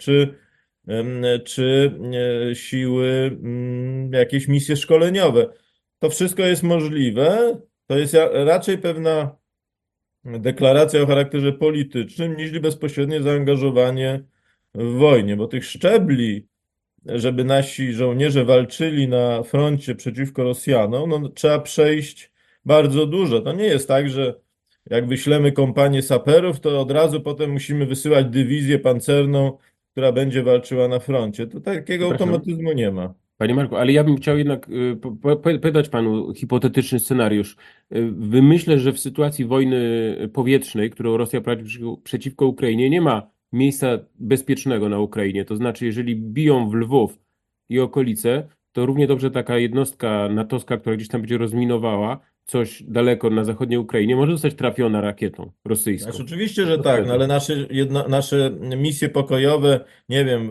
[SPEAKER 1] czy siły, jakieś misje szkoleniowe. To wszystko jest możliwe. To jest raczej pewna deklaracja o charakterze politycznym niż bezpośrednie zaangażowanie w wojnie, bo tych szczebli, żeby nasi żołnierze walczyli na froncie przeciwko Rosjanom, no, trzeba przejść bardzo dużo. To nie jest tak, że jak wyślemy kompanię saperów, to od razu potem musimy wysyłać dywizję pancerną, która będzie walczyła na froncie. To takiego
[SPEAKER 2] Przepraszam.
[SPEAKER 1] automatyzmu nie ma.
[SPEAKER 2] Panie Marku, ale ja bym chciał jednak pytać panu hipotetyczny scenariusz. Wymyślę, że w sytuacji wojny powietrznej, którą Rosja prowadzi przeciwko Ukrainie, nie ma miejsca bezpiecznego na Ukrainie. To znaczy, jeżeli biją w Lwów i okolice, to równie dobrze taka jednostka natowska, która gdzieś tam będzie rozminowała coś daleko na zachodniej Ukrainie, może zostać trafiona rakietą rosyjską.
[SPEAKER 1] Znaczy, oczywiście, że
[SPEAKER 2] To
[SPEAKER 1] tak, no
[SPEAKER 2] wtedy.
[SPEAKER 1] ale nasze misje pokojowe, nie wiem,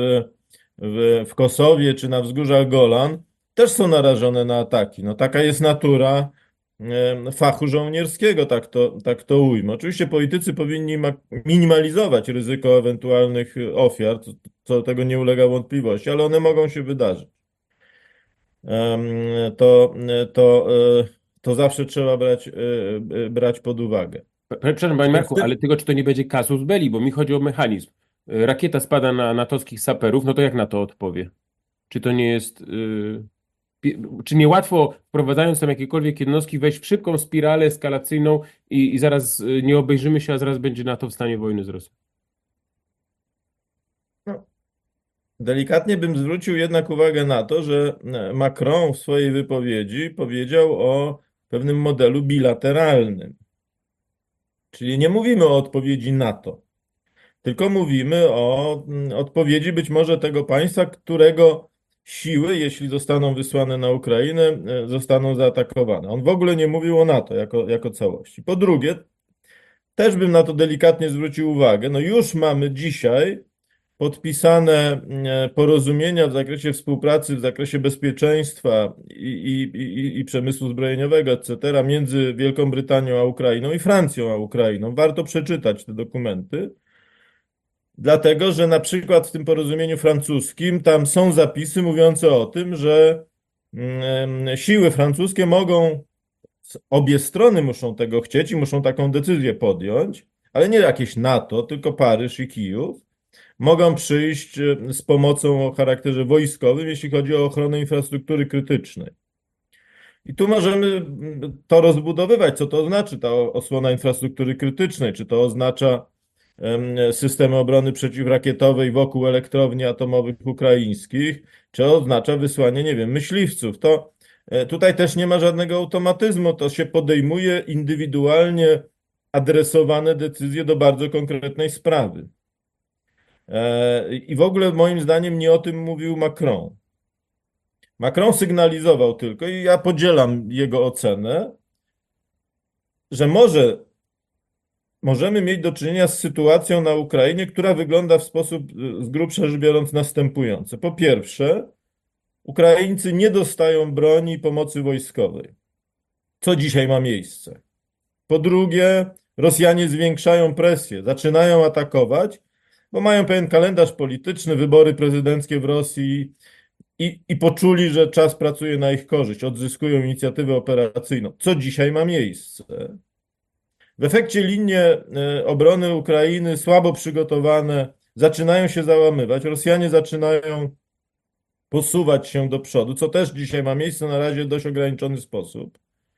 [SPEAKER 1] w Kosowie czy na wzgórzach Golan też są narażone na ataki. No taka jest natura fachu żołnierskiego, tak to ujmę. Oczywiście politycy powinni minimalizować ryzyko ewentualnych ofiar, co tego nie ulega wątpliwości, ale one mogą się wydarzyć. Em, To, to, to zawsze trzeba brać pod uwagę.
[SPEAKER 2] Przepraszam, panie
[SPEAKER 1] Więc
[SPEAKER 2] Marku, ale tylko czy to nie będzie casus belli, bo mi chodzi o mechanizm. Rakieta spada na natowskich saperów, no to jak na to odpowie? Czy to nie jest... czy niełatwo, wprowadzając tam jakiekolwiek jednostki, wejść w szybką spiralę eskalacyjną i zaraz nie obejrzymy się, a zaraz będzie NATO w stanie wojny z Rosją?
[SPEAKER 1] no, delikatnie bym zwrócił jednak uwagę na to, że Macron w swojej wypowiedzi powiedział o pewnym modelu bilateralnym. Czyli nie mówimy o odpowiedzi NATO, tylko mówimy o odpowiedzi być może tego państwa, którego siły, jeśli zostaną wysłane na Ukrainę, zostaną zaatakowane. On w ogóle nie mówił o NATO jako całości. Po drugie, Też bym na to delikatnie zwrócił uwagę. No już mamy dzisiaj podpisane porozumienia w zakresie współpracy, w zakresie bezpieczeństwa i przemysłu zbrojeniowego, etc., między Wielką Brytanią a Ukrainą i Francją a Ukrainą. Warto przeczytać te dokumenty, dlatego że na przykład w tym porozumieniu francuskim tam są zapisy mówiące o tym, że siły francuskie mogą, obie strony muszą tego chcieć i muszą taką decyzję podjąć, ale nie jakieś NATO, tylko Paryż i Kijów mogą przyjść z pomocą o charakterze wojskowym, jeśli chodzi o ochronę infrastruktury krytycznej. I tu możemy to rozbudowywać, co to znaczy ta osłona infrastruktury krytycznej. Czy to oznacza systemy obrony przeciwrakietowej wokół elektrowni atomowych ukraińskich, czy oznacza wysłanie, nie wiem, myśliwców. To tutaj też nie ma żadnego automatyzmu, to się podejmuje indywidualnie adresowane decyzje do bardzo konkretnej sprawy. I w ogóle moim zdaniem nie o tym mówił Macron. Macron sygnalizował tylko, i ja podzielam jego ocenę, że możemy mieć do czynienia z sytuacją na Ukrainie, która wygląda w sposób z grubsza rzecz biorąc następujący. Po pierwsze, Ukraińcy nie dostają broni i pomocy wojskowej, co dzisiaj ma miejsce. Po drugie, Rosjanie zwiększają presję, zaczynają atakować, bo mają pewien kalendarz polityczny, wybory prezydenckie w Rosji i poczuli, że czas pracuje na ich korzyść, odzyskują inicjatywę operacyjną, co dzisiaj ma miejsce. W efekcie linie obrony Ukrainy, słabo przygotowane, zaczynają się załamywać. Rosjanie zaczynają posuwać się do przodu, co też dzisiaj ma miejsce na razie w dość ograniczony sposób.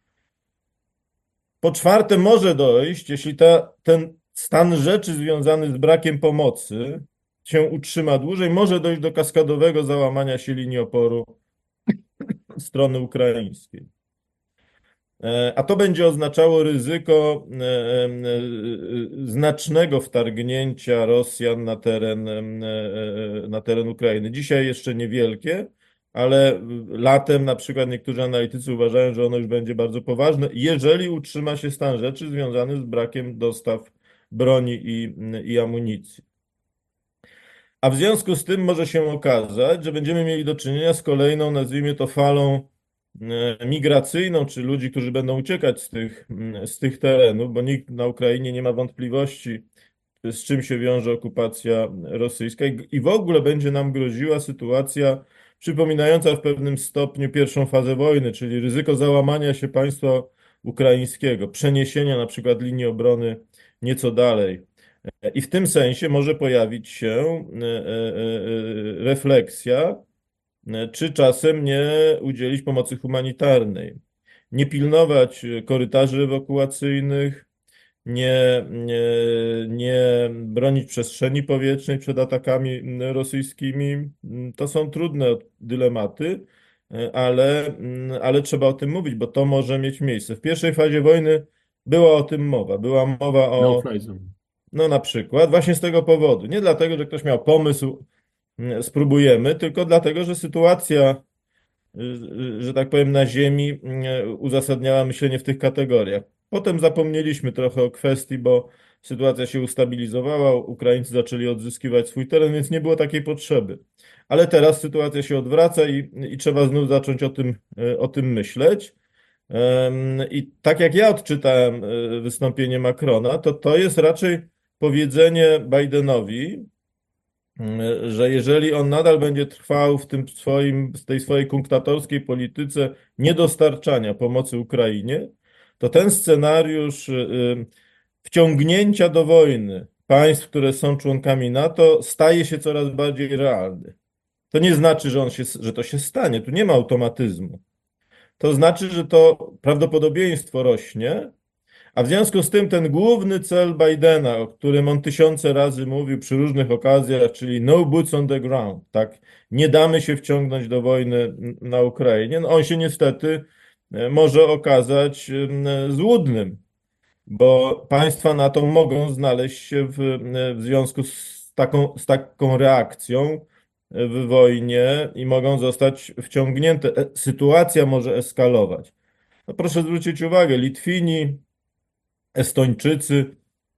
[SPEAKER 1] Po czwarte, może dojść, jeśli ten stan rzeczy związany z brakiem pomocy się utrzyma dłużej, może dojść do kaskadowego załamania się linii oporu strony ukraińskiej. A to będzie oznaczało ryzyko znacznego wtargnięcia Rosjan na teren Ukrainy. Dzisiaj jeszcze niewielkie, ale latem na przykład niektórzy analitycy uważają, że ono już będzie bardzo poważne, jeżeli utrzyma się stan rzeczy związany z brakiem dostaw broni i amunicji. A w związku z tym może się okazać, że będziemy mieli do czynienia z kolejną, nazwijmy to, falą migracyjną, czy ludzi, którzy będą uciekać z tych terenów, bo nikt na Ukrainie nie ma wątpliwości, z czym się wiąże okupacja rosyjska i w ogóle będzie nam groziła sytuacja przypominająca w pewnym stopniu pierwszą fazę wojny, czyli ryzyko załamania się państwa ukraińskiego, przeniesienia na przykład linii obrony nieco dalej. I w tym sensie może pojawić się refleksja, czy czasem nie udzielić pomocy humanitarnej, nie pilnować korytarzy ewakuacyjnych, nie bronić przestrzeni powietrznej przed atakami rosyjskimi. To są trudne dylematy, ale trzeba o tym mówić, bo to może mieć miejsce. W pierwszej fazie wojny była o tym mowa. Była mowa o,
[SPEAKER 2] No-fly zone.
[SPEAKER 1] no na przykład, właśnie z tego powodu. Nie dlatego, że ktoś miał pomysł, spróbujemy, tylko dlatego, że sytuacja, że tak powiem, na ziemi uzasadniała myślenie w tych kategoriach. Potem zapomnieliśmy trochę o kwestii, bo sytuacja się ustabilizowała, Ukraińcy zaczęli odzyskiwać swój teren, więc nie było takiej potrzeby. Ale teraz sytuacja się odwraca i trzeba znów zacząć o tym myśleć. I tak jak ja odczytałem wystąpienie Macrona, to jest raczej powiedzenie Bidenowi, że jeżeli on nadal będzie trwał w tej swojej kunktatorskiej polityce niedostarczania pomocy Ukrainie, to ten scenariusz wciągnięcia do wojny państw, które są członkami NATO, staje się coraz bardziej realny. To nie znaczy, że to się stanie, tu nie ma automatyzmu. To znaczy, że to prawdopodobieństwo rośnie, a w związku z tym ten główny cel Bidena, o którym on tysiące razy mówił przy różnych okazjach, czyli no boots on the ground, tak, nie damy się wciągnąć do wojny na Ukrainie, no on się niestety może okazać złudnym, bo państwa NATO mogą znaleźć się w związku z taką reakcją w wojnie i mogą zostać wciągnięte. Sytuacja może eskalować. No proszę zwrócić uwagę, Litwini, Estończycy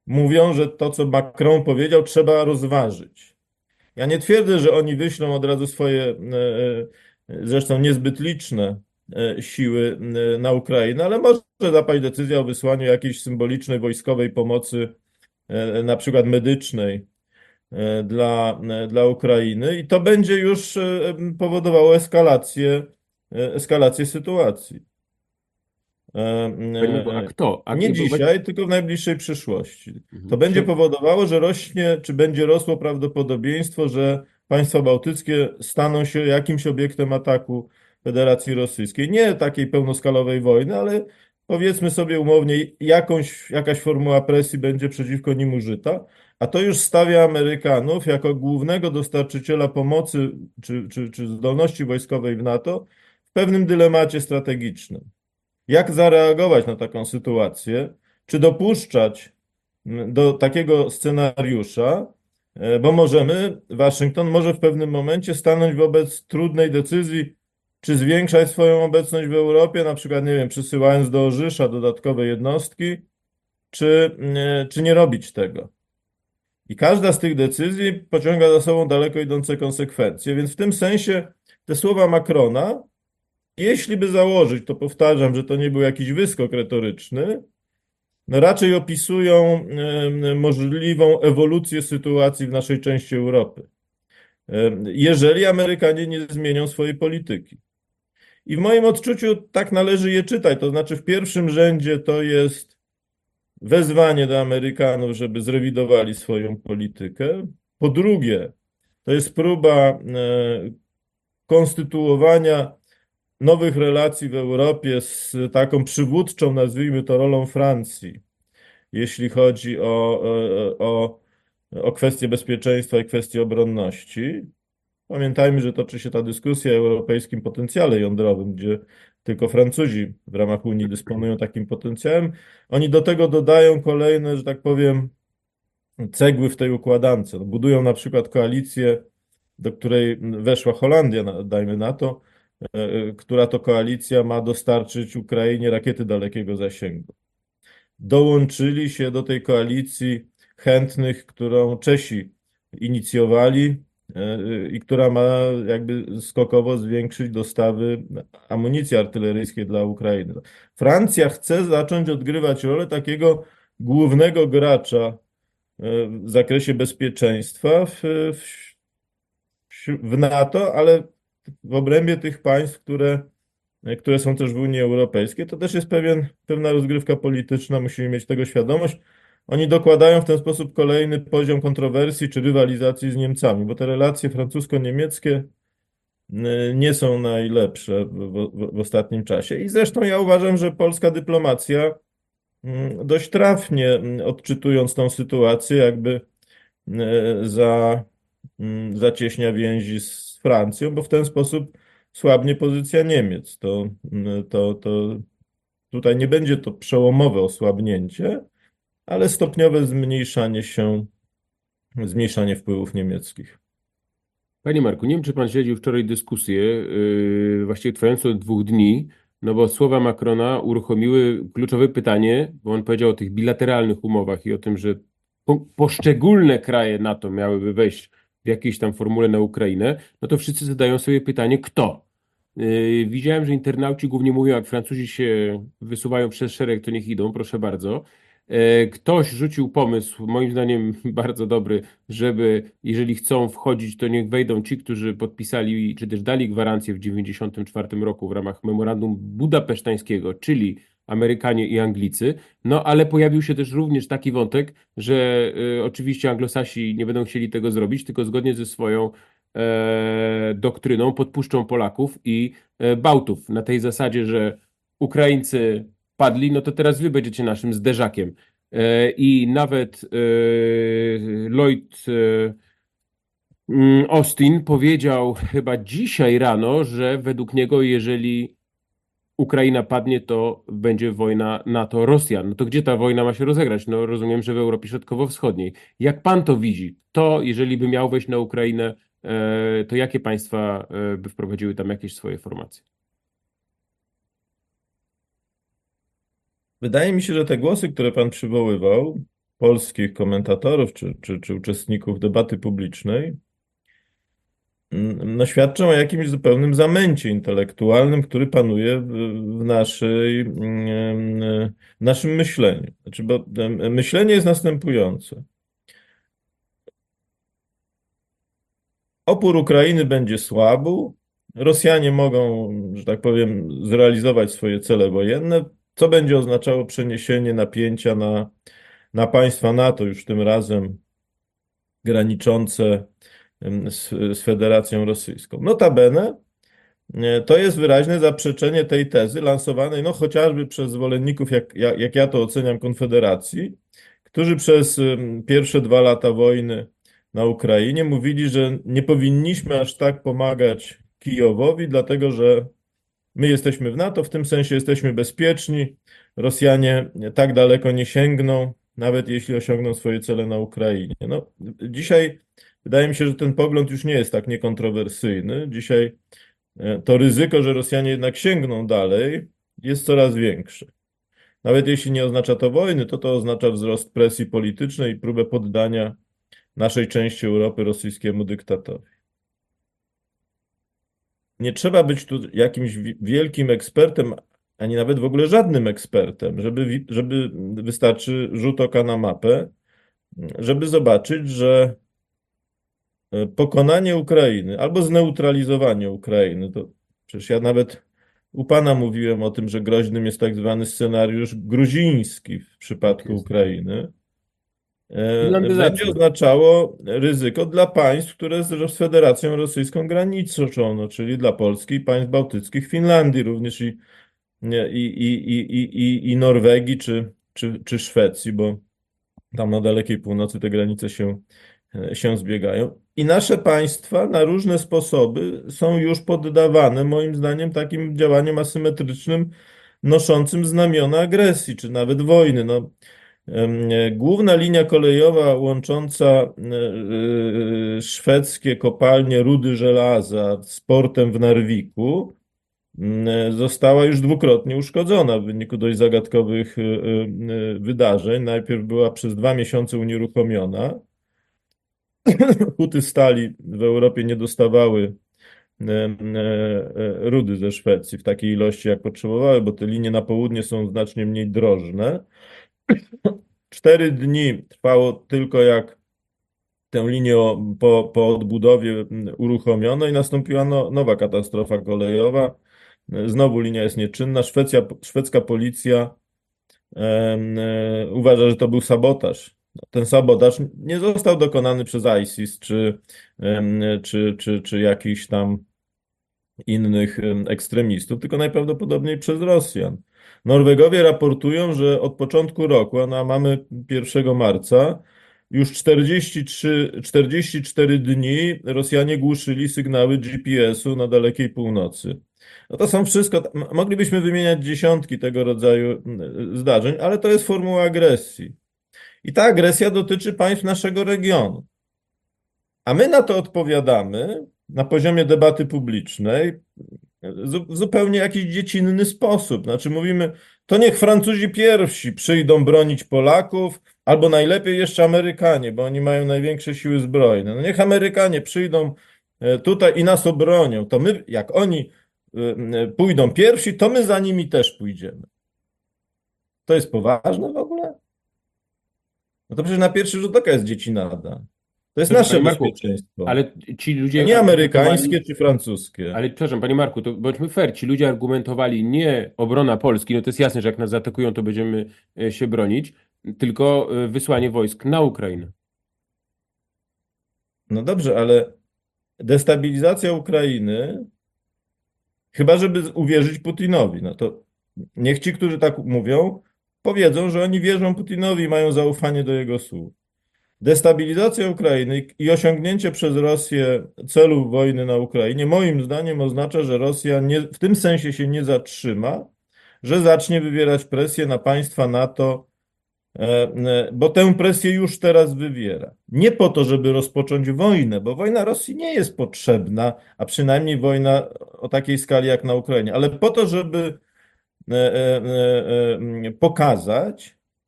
[SPEAKER 1] mówią, że to, co Macron powiedział, trzeba rozważyć. Ja nie twierdzę, że oni wyślą od razu swoje, zresztą niezbyt liczne siły na Ukrainę, ale może zapaść decyzja o wysłaniu jakiejś symbolicznej wojskowej pomocy, na przykład medycznej, dla Ukrainy i to będzie już powodowało eskalację sytuacji.
[SPEAKER 2] Panie Marku, a kto?
[SPEAKER 1] Nie dzisiaj, tylko w najbliższej przyszłości. To
[SPEAKER 2] Mhm.
[SPEAKER 1] będzie powodowało, że rośnie, czy będzie rosło prawdopodobieństwo, że państwa bałtyckie staną się jakimś obiektem ataku Federacji Rosyjskiej. Nie takiej pełnoskalowej wojny, ale powiedzmy sobie umownie, jakaś formuła presji będzie przeciwko nim użyta, a to już stawia Amerykanów jako głównego dostarczyciela pomocy czy zdolności wojskowej w NATO w pewnym dylemacie strategicznym. Jak zareagować na taką sytuację? Czy dopuszczać do takiego scenariusza, bo Waszyngton może w pewnym momencie stanąć wobec trudnej decyzji, czy zwiększać swoją obecność w Europie, na przykład, nie wiem, przysyłając do Orzysza dodatkowe jednostki, czy nie robić tego. I każda z tych decyzji pociąga za sobą daleko idące konsekwencje, więc w tym sensie te słowa Macrona, jeśli by założyć, to powtarzam, że to nie był jakiś wyskok retoryczny, no raczej opisują możliwą ewolucję sytuacji w naszej części Europy, jeżeli Amerykanie nie zmienią swojej polityki. I w moim odczuciu tak należy je czytać, to znaczy w pierwszym rzędzie to jest wezwanie do Amerykanów, żeby zrewidowali swoją politykę. Po drugie, to jest próba konstytuowania nowych relacji w Europie z taką przywódczą, nazwijmy to, rolą Francji, jeśli chodzi o kwestie bezpieczeństwa i kwestie obronności. Pamiętajmy, że toczy się ta dyskusja o europejskim potencjale jądrowym, gdzie tylko Francuzi w ramach Unii dysponują takim potencjałem. Oni do tego dodają kolejne, że tak powiem, cegły w tej układance. Budują na przykład koalicję, do której weszła Holandia, dajmy na to, która to koalicja ma dostarczyć Ukrainie rakiety dalekiego zasięgu. Dołączyli się do tej koalicji chętnych, którą Czesi inicjowali i która ma jakby skokowo zwiększyć dostawy amunicji artyleryjskiej dla Ukrainy. Francja chce zacząć odgrywać rolę takiego głównego gracza w zakresie bezpieczeństwa w NATO, ale w obrębie tych państw, które są też w Unii Europejskiej. To też jest pewna rozgrywka polityczna, musimy mieć tego świadomość. Oni dokładają w ten sposób kolejny poziom kontrowersji czy rywalizacji z Niemcami, bo te relacje francusko-niemieckie nie są najlepsze w ostatnim czasie. I zresztą ja uważam, że polska dyplomacja dość trafnie odczytując tą sytuację, jakby za, zacieśnia więzi z Francją, bo w ten sposób słabnie pozycja Niemiec. To tutaj nie będzie to przełomowe osłabnięcie, ale stopniowe zmniejszanie wpływów niemieckich.
[SPEAKER 2] Panie Marku, nie wiem, czy pan śledził wczoraj dyskusję, właściwie trwającą od 2 dni, no bo słowa Macrona uruchomiły kluczowe pytanie, bo on powiedział o tych bilateralnych umowach i o tym, że poszczególne kraje NATO miałyby wejść w jakiejś tam formule na Ukrainę, no to wszyscy zadają sobie pytanie, kto? Widziałem, że internauci głównie mówią, jak Francuzi się wysuwają przez szereg, to niech idą, proszę bardzo. Ktoś rzucił pomysł, moim zdaniem bardzo dobry, żeby jeżeli chcą wchodzić, to niech wejdą ci, którzy podpisali, czy też dali gwarancję w 1994 roku w ramach memorandum budapesztańskiego, czyli Amerykanie i Anglicy. No ale pojawił się też również taki wątek, że oczywiście Anglosasi nie będą chcieli tego zrobić, tylko zgodnie ze swoją doktryną podpuszczą Polaków i Bałtów na tej zasadzie, że Ukraińcy padli, no to teraz wy będziecie naszym zderzakiem. I nawet Lloyd Austin powiedział chyba dzisiaj rano, że według niego, jeżeli Ukraina padnie, to będzie wojna NATO-Rosja. No to gdzie ta wojna ma się rozegrać? No rozumiem, że w Europie Środkowo-Wschodniej. Jak pan to widzi? To, jeżeli by miał wejść na Ukrainę, to jakie państwa by wprowadziły tam jakieś swoje formacje?
[SPEAKER 1] Wydaje mi się, że te głosy, które pan przywoływał, polskich komentatorów czy uczestników debaty publicznej, no, świadczą o jakimś zupełnym zamęcie intelektualnym, który panuje w naszym myśleniu. Znaczy, bo myślenie jest następujące. Opór Ukrainy będzie słabł, Rosjanie mogą, że tak powiem, zrealizować swoje cele wojenne, co będzie oznaczało przeniesienie napięcia na państwa NATO, już tym razem graniczące z Federacją Rosyjską. Notabene to jest wyraźne zaprzeczenie tej tezy lansowanej no, chociażby przez zwolenników, jak ja to oceniam, Konfederacji, którzy przez pierwsze 2 lata wojny na Ukrainie mówili, że nie powinniśmy aż tak pomagać Kijowowi, dlatego że my jesteśmy w NATO, w tym sensie jesteśmy bezpieczni, Rosjanie tak daleko nie sięgną, nawet jeśli osiągną swoje cele na Ukrainie. No, dzisiaj wydaje mi się, że ten pogląd już nie jest tak niekontrowersyjny. Dzisiaj to ryzyko, że Rosjanie jednak sięgną dalej, jest coraz większe. Nawet jeśli nie oznacza to wojny, to oznacza wzrost presji politycznej i próbę poddania naszej części Europy rosyjskiemu dyktatowi. Nie trzeba być tu jakimś wielkim ekspertem, ani nawet w ogóle żadnym ekspertem, żeby wystarczy rzut oka na mapę, żeby zobaczyć, że pokonanie Ukrainy albo zneutralizowanie Ukrainy, to przecież ja nawet u pana mówiłem o tym, że groźnym jest tak zwany scenariusz gruziński w
[SPEAKER 2] Tak
[SPEAKER 1] przypadku
[SPEAKER 2] jest.
[SPEAKER 1] Ukrainy, będzie
[SPEAKER 2] Finlandyzacja.
[SPEAKER 1] oznaczało ryzyko dla państw, które z Federacją Rosyjską graniczą, no, czyli dla Polski i państw bałtyckich, Finlandii również i Norwegii czy Szwecji, bo tam na dalekiej północy te granice się zbiegają. I nasze państwa na różne sposoby są już poddawane, moim zdaniem, takim działaniom asymetrycznym, noszącym znamiona agresji, czy nawet wojny. No, główna linia kolejowa łącząca szwedzkie kopalnie rudy żelaza z portem w Narviku została już dwukrotnie uszkodzona w wyniku dość zagadkowych wydarzeń. Najpierw była przez 2 miesiące unieruchomiona. Huty stali w Europie nie dostawały rudy ze Szwecji w takiej ilości, jak potrzebowały, bo te linie na południe są znacznie mniej drożne. 4 dni trwało tylko, jak tę linię po odbudowie uruchomiono, i nastąpiła nowa katastrofa kolejowa. Znowu linia jest nieczynna. Szwedzka policja uważa, że to był sabotaż. Ten sabotaż nie został dokonany przez ISIS czy jakichś tam innych ekstremistów, tylko najprawdopodobniej przez Rosjan. Norwegowie raportują, że od początku roku, a mamy 1 marca, już 44 dni Rosjanie głuszyli sygnały GPS-u na dalekiej północy. No to są wszystko, moglibyśmy wymieniać dziesiątki tego rodzaju zdarzeń, ale to jest formuła agresji. I ta agresja dotyczy państw naszego regionu. A my na to odpowiadamy na poziomie debaty publicznej w zupełnie jakiś dziecinny sposób. Znaczy mówimy, to niech Francuzi pierwsi przyjdą bronić Polaków, albo najlepiej jeszcze Amerykanie, bo oni mają największe siły zbrojne. No niech Amerykanie przyjdą tutaj i nas obronią. To my, jak oni pójdą pierwsi, to my za nimi też pójdziemy. To jest poważne w ogóle? No to przecież na pierwszy rzut oka jest dziecinada. To jest
[SPEAKER 2] Dobrze,
[SPEAKER 1] nasze
[SPEAKER 2] panie Marku,
[SPEAKER 1] bezpieczeństwo,
[SPEAKER 2] ale ci
[SPEAKER 1] a
[SPEAKER 2] ludzie
[SPEAKER 1] nie
[SPEAKER 2] argumentowali,
[SPEAKER 1] amerykańskie czy francuskie.
[SPEAKER 2] ale przepraszam, panie Marku, to bądźmy fair, ci ludzie argumentowali nie obrona Polski, no to jest jasne, że jak nas zaatakują, to będziemy się bronić, tylko wysłanie wojsk na Ukrainę.
[SPEAKER 1] No dobrze, ale destabilizacja Ukrainy, chyba żeby uwierzyć Putinowi, no to niech ci, którzy tak mówią, powiedzą, że oni wierzą Putinowi i mają zaufanie do jego słów. Destabilizacja Ukrainy i osiągnięcie przez Rosję celu wojny na Ukrainie, moim zdaniem, oznacza, że Rosja w tym sensie się nie zatrzyma, że zacznie wywierać presję na państwa NATO, bo tę presję już teraz wywiera. Nie po to, żeby rozpocząć wojnę, bo wojna Rosji nie jest potrzebna, a przynajmniej wojna o takiej skali jak na Ukrainie, ale po to, żeby pokazać,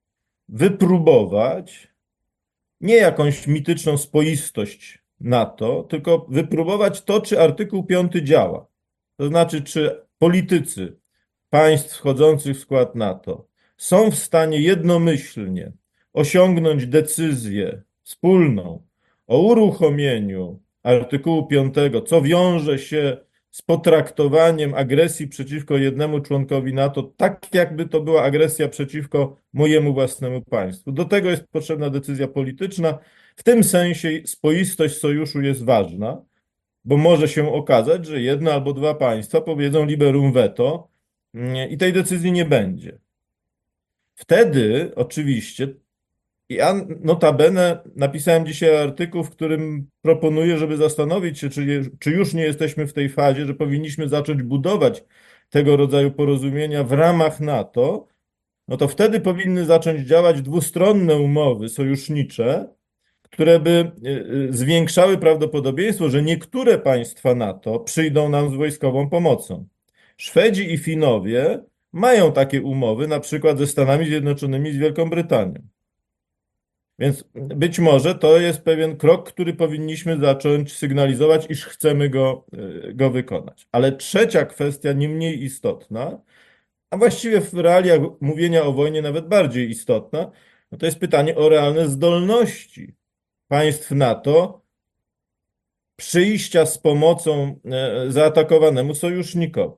[SPEAKER 1] wypróbować nie jakąś mityczną spoistość NATO, tylko wypróbować to, czy artykuł 5 działa. To znaczy, czy politycy państw wchodzących w skład NATO są w stanie jednomyślnie osiągnąć decyzję wspólną o uruchomieniu artykułu 5, co wiąże się z potraktowaniem agresji przeciwko jednemu członkowi NATO, tak jakby to była agresja przeciwko mojemu własnemu państwu. Do tego jest potrzebna decyzja polityczna. W tym sensie spoistość sojuszu jest ważna, bo może się okazać, że jedno albo dwa państwa powiedzą liberum veto i tej decyzji nie będzie. Wtedy oczywiście, ja notabene napisałem dzisiaj artykuł, w którym proponuję, żeby zastanowić się, czy już nie jesteśmy w tej fazie, że powinniśmy zacząć budować tego rodzaju porozumienia w ramach NATO, no to wtedy powinny zacząć działać dwustronne umowy sojusznicze, które by zwiększały prawdopodobieństwo, że niektóre państwa NATO przyjdą nam z wojskową pomocą. Szwedzi i Finowie mają takie umowy, na przykład ze Stanami Zjednoczonymi i z Wielką Brytanią. Więc być może to jest pewien krok, który powinniśmy zacząć sygnalizować, iż chcemy go wykonać. Ale trzecia kwestia, nie mniej istotna, a właściwie w realiach mówienia o wojnie nawet bardziej istotna, no to jest pytanie o realne zdolności państw NATO przyjścia z pomocą zaatakowanemu sojusznikowi.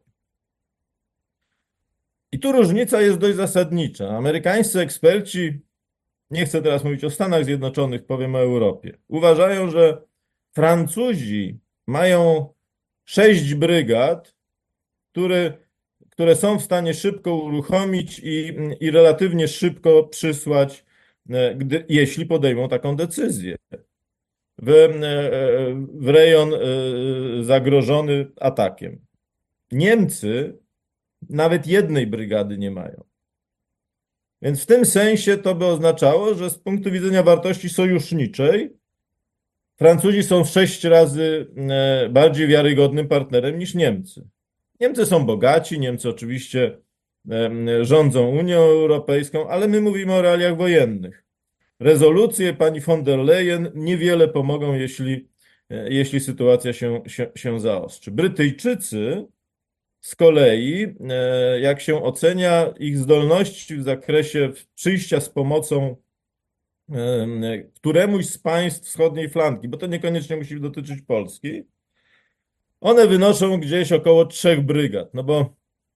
[SPEAKER 1] I tu różnica jest dość zasadnicza. Amerykańscy eksperci, nie chcę teraz mówić o Stanach Zjednoczonych, powiem o Europie, uważają, że Francuzi mają 6 brygad, które są w stanie szybko uruchomić i relatywnie szybko przysłać, jeśli podejmą taką decyzję, w rejon zagrożony atakiem. Niemcy nawet jednej brygady nie mają. Więc w tym sensie to by oznaczało, że z punktu widzenia wartości sojuszniczej Francuzi są 6 razy bardziej wiarygodnym partnerem niż Niemcy. Niemcy są bogaci, Niemcy oczywiście rządzą Unią Europejską, ale my mówimy o realiach wojennych. Rezolucje pani von der Leyen niewiele pomogą, jeśli sytuacja się zaostrzy. Brytyjczycy z kolei, jak się ocenia ich zdolności w zakresie przyjścia z pomocą któremuś z państw wschodniej flanki, bo to niekoniecznie musi dotyczyć Polski, one wynoszą gdzieś około 3 brygad, no bo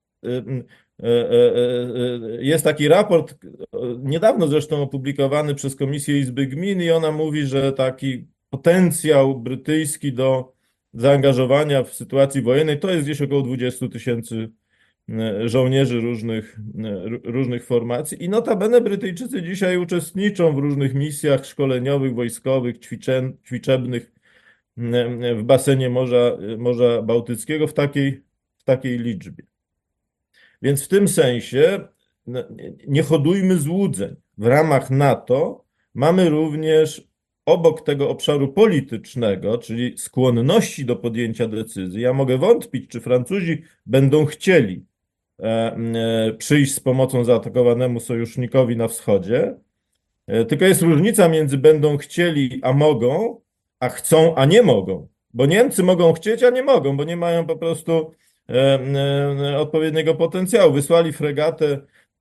[SPEAKER 1] jest taki raport, niedawno zresztą opublikowany przez Komisję Izby Gmin i ona mówi, że taki potencjał brytyjski do zaangażowania w sytuacji wojennej to jest gdzieś około 20 000 żołnierzy różnych formacji i notabene Brytyjczycy dzisiaj uczestniczą w różnych misjach szkoleniowych, wojskowych, ćwiczebnych w basenie Morza Bałtyckiego w takiej liczbie. Więc w tym sensie nie hodujmy złudzeń. W ramach NATO mamy również obok tego obszaru politycznego, czyli skłonności do podjęcia decyzji, ja mogę wątpić, czy Francuzi będą chcieli przyjść z pomocą zaatakowanemu sojusznikowi na wschodzie, tylko jest różnica między będą chcieli, a mogą, a chcą, a nie mogą. Bo Niemcy mogą chcieć, a nie mogą, bo nie mają po prostu odpowiedniego potencjału. Wysłali fregatę,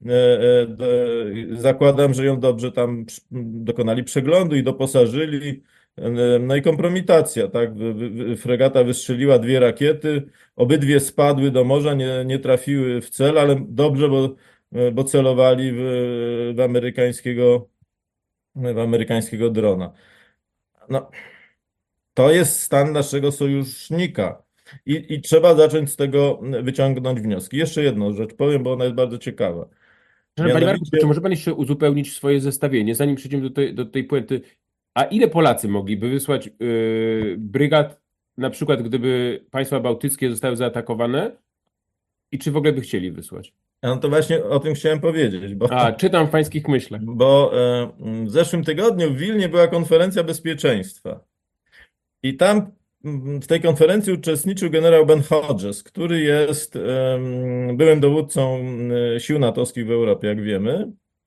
[SPEAKER 1] zakładam, że ją dobrze tam dokonali przeglądu i doposażyli. No i kompromitacja, tak? Fregata wystrzeliła 2 rakiety, obydwie spadły do morza, nie trafiły w cel, ale dobrze, bo celowali w amerykańskiego drona. No, to jest stan naszego sojusznika i trzeba zacząć z tego wyciągnąć wnioski. Jeszcze jedną rzecz powiem, bo ona jest bardzo ciekawa.
[SPEAKER 2] Panie Marku, czy może pan jeszcze uzupełnić swoje zestawienie, zanim przejdziemy do tej puenty? A ile Polacy mogliby wysłać brygad, na przykład gdyby państwa bałtyckie zostały zaatakowane? I czy w ogóle by chcieli wysłać?
[SPEAKER 1] No to właśnie o tym chciałem powiedzieć.
[SPEAKER 2] Czytam w pańskich myślach.
[SPEAKER 1] Bo w zeszłym tygodniu w Wilnie była konferencja bezpieczeństwa. I tam w tej konferencji uczestniczył generał Ben Hodges, który jest byłym dowódcą sił natowskich w Europie, jak wiemy.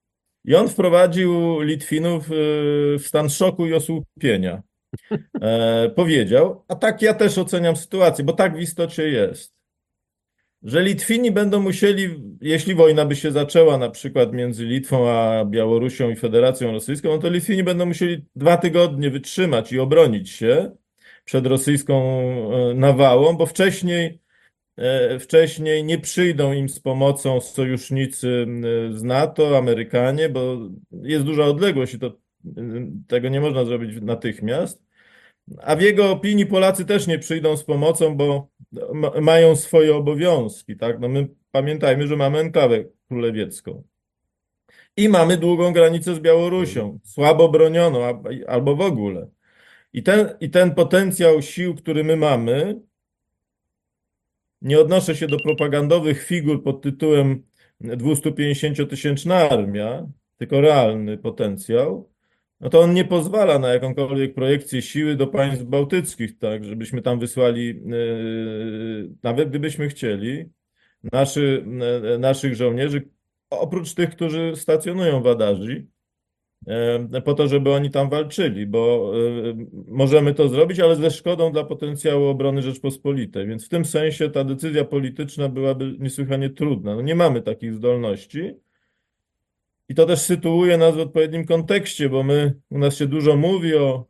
[SPEAKER 1] I on wprowadził Litwinów w stan szoku i osłupienia. Powiedział, a tak ja też oceniam sytuację, bo tak w istocie jest, że Litwini będą musieli, jeśli wojna by się zaczęła na przykład między Litwą a Białorusią i Federacją Rosyjską, no to Litwini będą musieli 2 tygodnie wytrzymać i obronić się przed rosyjską nawałą, bo wcześniej nie przyjdą im z pomocą sojusznicy z NATO, Amerykanie, bo jest duża odległość i tego nie można zrobić natychmiast. A w jego opinii Polacy też nie przyjdą z pomocą, bo mają swoje obowiązki, tak? No my pamiętajmy, że mamy enklawę królewiecką i mamy długą granicę z Białorusią, słabo bronioną albo w ogóle. I ten potencjał sił, który my mamy, nie odnoszę się do propagandowych figur pod tytułem 250-tysięczna armia, tylko realny potencjał, no to on nie pozwala na jakąkolwiek projekcję siły do państw bałtyckich, tak, żebyśmy tam wysłali, nawet gdybyśmy chcieli, naszych żołnierzy, oprócz tych, którzy stacjonują w Adazji, po to, żeby oni tam walczyli, bo możemy to zrobić, ale ze szkodą dla potencjału obrony Rzeczpospolitej. Więc w tym sensie ta decyzja polityczna byłaby niesłychanie trudna. No nie mamy takich zdolności. I to też sytuuje nas w odpowiednim kontekście, bo u nas się dużo mówi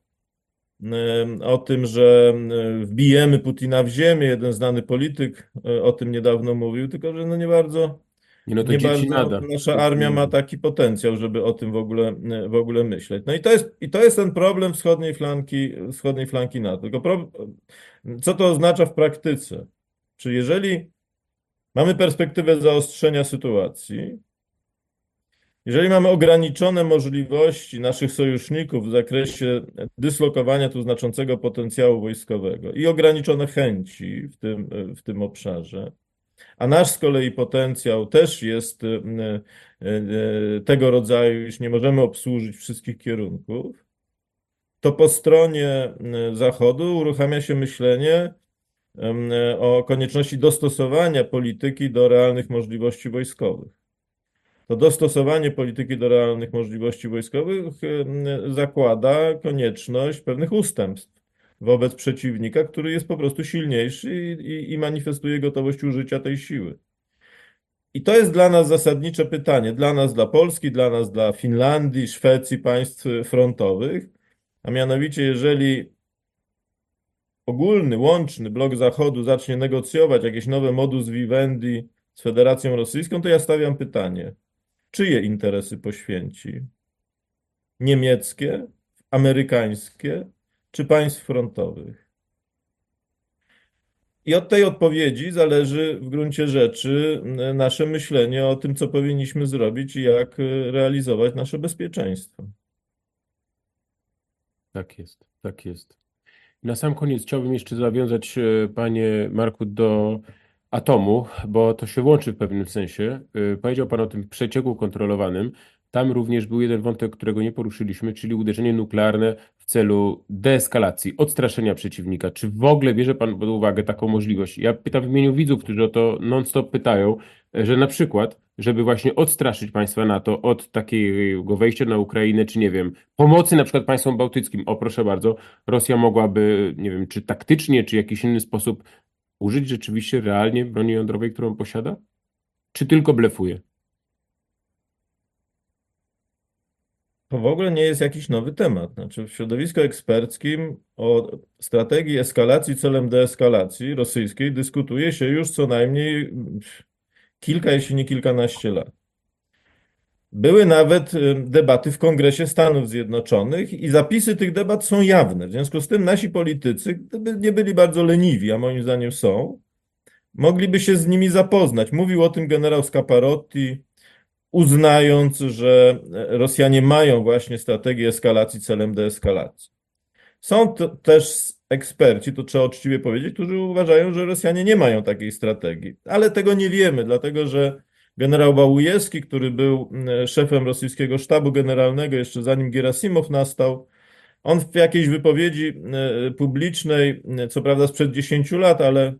[SPEAKER 1] o tym, że wbijemy Putina w ziemię. Jeden znany polityk o tym niedawno mówił, tylko że no nie bardzo.
[SPEAKER 2] Nie, no to
[SPEAKER 1] Nie
[SPEAKER 2] dzieci
[SPEAKER 1] bardzo
[SPEAKER 2] nada.
[SPEAKER 1] nasza armia ma taki potencjał, żeby o tym w ogóle myśleć. No i to jest ten problem wschodniej flanki NATO. Tylko co to oznacza w praktyce? Czy jeżeli mamy perspektywę zaostrzenia sytuacji, jeżeli mamy ograniczone możliwości naszych sojuszników w zakresie dyslokowania tu znaczącego potencjału wojskowego i ograniczone chęci w tym obszarze, a nasz z kolei potencjał też jest tego rodzaju, iż nie możemy obsłużyć wszystkich kierunków, to po stronie Zachodu uruchamia się myślenie o konieczności dostosowania polityki do realnych możliwości wojskowych. To dostosowanie polityki do realnych możliwości wojskowych zakłada konieczność pewnych ustępstw wobec przeciwnika, który jest po prostu silniejszy i manifestuje gotowość użycia tej siły. I to jest dla nas zasadnicze pytanie, dla nas, dla Polski, dla nas, dla Finlandii, Szwecji, państw frontowych, a mianowicie jeżeli ogólny, łączny blok Zachodu zacznie negocjować jakieś nowe modus vivendi z Federacją Rosyjską, to ja stawiam pytanie, czyje interesy poświęci? Niemieckie, amerykańskie czy państw frontowych? I od tej odpowiedzi zależy w gruncie rzeczy nasze myślenie o tym, co powinniśmy zrobić i jak realizować nasze bezpieczeństwo.
[SPEAKER 2] Tak jest, tak jest. Na sam koniec chciałbym jeszcze zawiązać, panie Marku, do atomu, bo to się łączy w pewnym sensie. Powiedział pan o tym przecieku kontrolowanym. Tam również był jeden wątek, którego nie poruszyliśmy, czyli uderzenie nuklearne w celu deeskalacji, odstraszenia przeciwnika. Czy w ogóle bierze pan pod uwagę taką możliwość? Ja pytam w imieniu widzów, którzy o to non-stop pytają, że na przykład, żeby właśnie odstraszyć państwa NATO od takiego wejścia na Ukrainę, czy nie wiem, pomocy na przykład państwom bałtyckim, o proszę bardzo, Rosja mogłaby, nie wiem, czy taktycznie, czy w jakiś inny sposób użyć rzeczywiście realnie broni jądrowej, którą posiada? Czy tylko blefuje?
[SPEAKER 1] To w ogóle nie jest jakiś nowy temat. Znaczy w środowisku eksperckim o strategii eskalacji celem deeskalacji rosyjskiej dyskutuje się już co najmniej kilka, jeśli nie kilkanaście lat. Były nawet debaty w Kongresie Stanów Zjednoczonych i zapisy tych debat są jawne. W związku z tym nasi politycy, gdyby nie byli bardzo leniwi, a moim zdaniem są, mogliby się z nimi zapoznać. Mówił o tym generał Scaparotti, uznając, że Rosjanie mają właśnie strategię eskalacji celem deeskalacji. Są też eksperci, to trzeba uczciwie powiedzieć, którzy uważają, że Rosjanie nie mają takiej strategii. Ale tego nie wiemy, dlatego że generał Wałujewski, który był szefem rosyjskiego sztabu generalnego jeszcze zanim Gerasimow nastał, on w jakiejś wypowiedzi publicznej, co prawda sprzed 10 lat,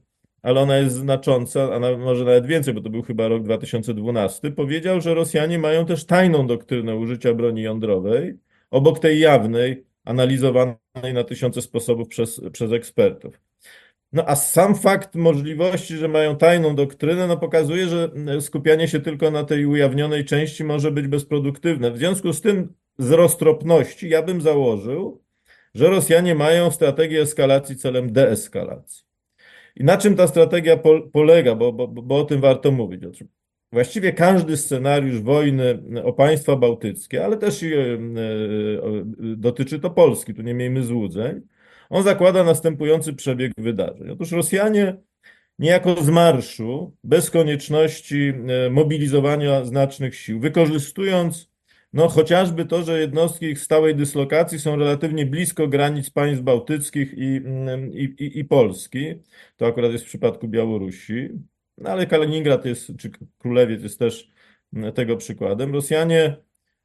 [SPEAKER 1] ale ona jest znacząca, może nawet więcej, bo to był chyba rok 2012, powiedział, że Rosjanie mają też tajną doktrynę użycia broni jądrowej, obok tej jawnej, analizowanej na tysiące sposobów przez ekspertów. No a sam fakt możliwości, że mają tajną doktrynę, no pokazuje, że skupianie się tylko na tej ujawnionej części może być bezproduktywne. W związku z tym z roztropności ja bym założył, że Rosjanie mają strategię eskalacji celem deeskalacji. I na czym ta strategia polega, bo o tym warto mówić. Właściwie każdy scenariusz wojny o państwa bałtyckie, ale też dotyczy to Polski, tu nie miejmy złudzeń, on zakłada następujący przebieg wydarzeń. Otóż Rosjanie niejako z marszu, bez konieczności mobilizowania znacznych sił, wykorzystując no, chociażby to, że jednostki ich stałej dyslokacji są relatywnie blisko granic państw bałtyckich i Polski, to akurat jest w przypadku Białorusi, no, ale Kaliningrad jest, czy Królewiec jest też tego przykładem. Rosjanie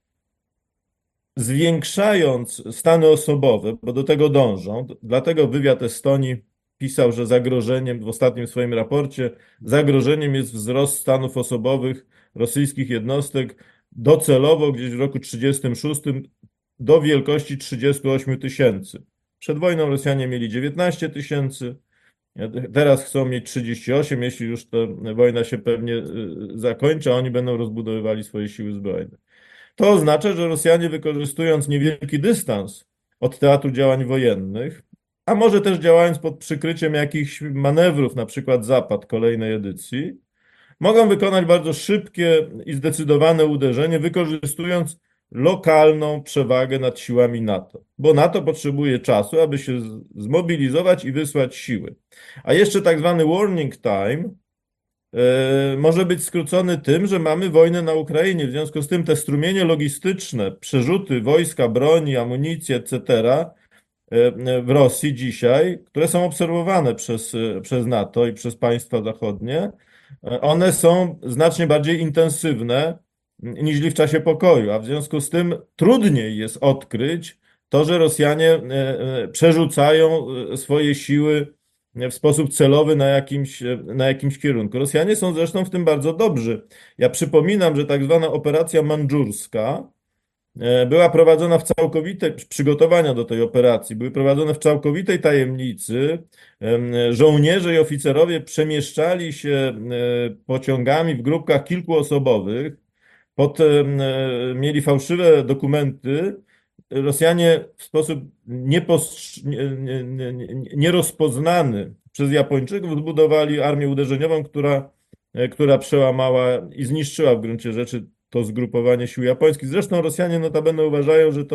[SPEAKER 1] zwiększając stany osobowe, bo do tego dążą, dlatego wywiad Estonii pisał, że zagrożeniem, w ostatnim swoim raporcie, zagrożeniem jest wzrost stanów osobowych rosyjskich jednostek docelowo gdzieś w roku 1936 do wielkości 38 tysięcy. Przed wojną Rosjanie mieli 19 tysięcy, teraz chcą mieć 38, jeśli już ta wojna się pewnie zakończy, a oni będą rozbudowywali swoje siły zbrojne. To oznacza, że Rosjanie wykorzystując niewielki dystans od teatru działań wojennych, a może też działając pod przykryciem jakichś manewrów, na przykład Zapad kolejnej edycji, mogą wykonać bardzo szybkie i zdecydowane uderzenie, wykorzystując lokalną przewagę nad siłami NATO. Bo NATO potrzebuje czasu, aby się zmobilizować i wysłać siły. A jeszcze tak zwany warning time może być skrócony tym, że mamy wojnę na Ukrainie. W związku z tym te strumienie logistyczne, przerzuty wojska, broni, amunicji, etc. W Rosji dzisiaj, które są obserwowane przez NATO i przez państwa zachodnie, one są znacznie bardziej intensywne niż w czasie pokoju, a w związku z tym trudniej jest odkryć to, że Rosjanie przerzucają swoje siły w sposób celowy na jakimś kierunku. Rosjanie są zresztą w tym bardzo dobrzy. Ja przypominam, że tak zwana operacja mandżurska była prowadzona w całkowitej, przygotowania do tej operacji były prowadzone w całkowitej tajemnicy. Żołnierze i oficerowie przemieszczali się pociągami w grupkach kilkuosobowych, mieli fałszywe dokumenty. Rosjanie w sposób nierozpoznany przez Japończyków zbudowali armię uderzeniową, która przełamała i zniszczyła w gruncie rzeczy to zgrupowanie sił japońskich. Zresztą Rosjanie notabene uważają, że to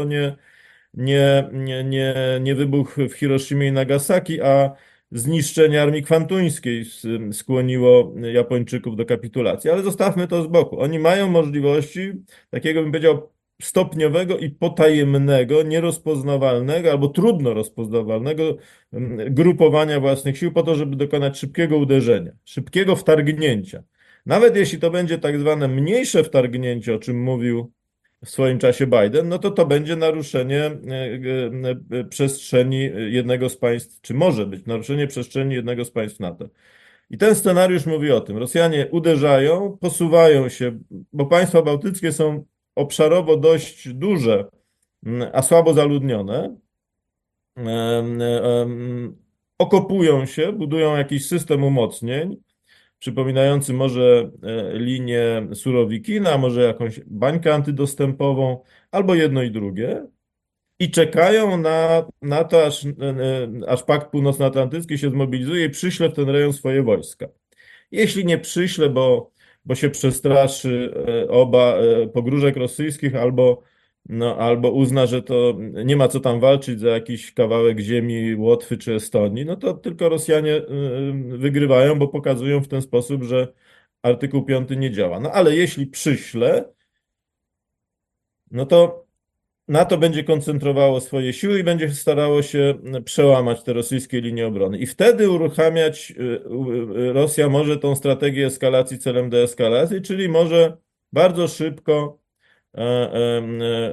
[SPEAKER 1] nie wybuch w Hiroshimie i Nagasaki, a zniszczenie armii kwantuńskiej skłoniło Japończyków do kapitulacji. Ale zostawmy to z boku. Oni mają możliwości, takiego bym powiedział, stopniowego i potajemnego, nierozpoznawalnego albo trudno rozpoznawalnego grupowania własnych sił po to, żeby dokonać szybkiego uderzenia, szybkiego wtargnięcia. Nawet jeśli to będzie tak zwane mniejsze wtargnięcie, o czym mówił w swoim czasie Biden, no to będzie naruszenie przestrzeni jednego z państw, czy może być naruszenie przestrzeni jednego z państw NATO. I ten scenariusz mówi o tym. Rosjanie uderzają, posuwają się, bo państwa bałtyckie są obszarowo dość duże, a słabo zaludnione. Okopują się, budują jakiś system umocnień, przypominający może linię Surowikina, może jakąś bańkę antydostępową, albo jedno i drugie. I czekają na to, aż Pakt Północnoatlantycki się zmobilizuje i przyśle w ten rejon swoje wojska. Jeśli nie przyśle, bo się przestraszy pogróżek rosyjskich, albo uzna, że to nie ma co tam walczyć za jakiś kawałek ziemi Łotwy czy Estonii, no to tylko Rosjanie wygrywają, bo pokazują w ten sposób, że artykuł 5 nie działa. No ale jeśli przyśle, no to NATO będzie koncentrowało swoje siły i będzie starało się przełamać te rosyjskie linie obrony. I wtedy Rosja może tą strategię eskalacji celem deeskalacji, czyli może bardzo szybko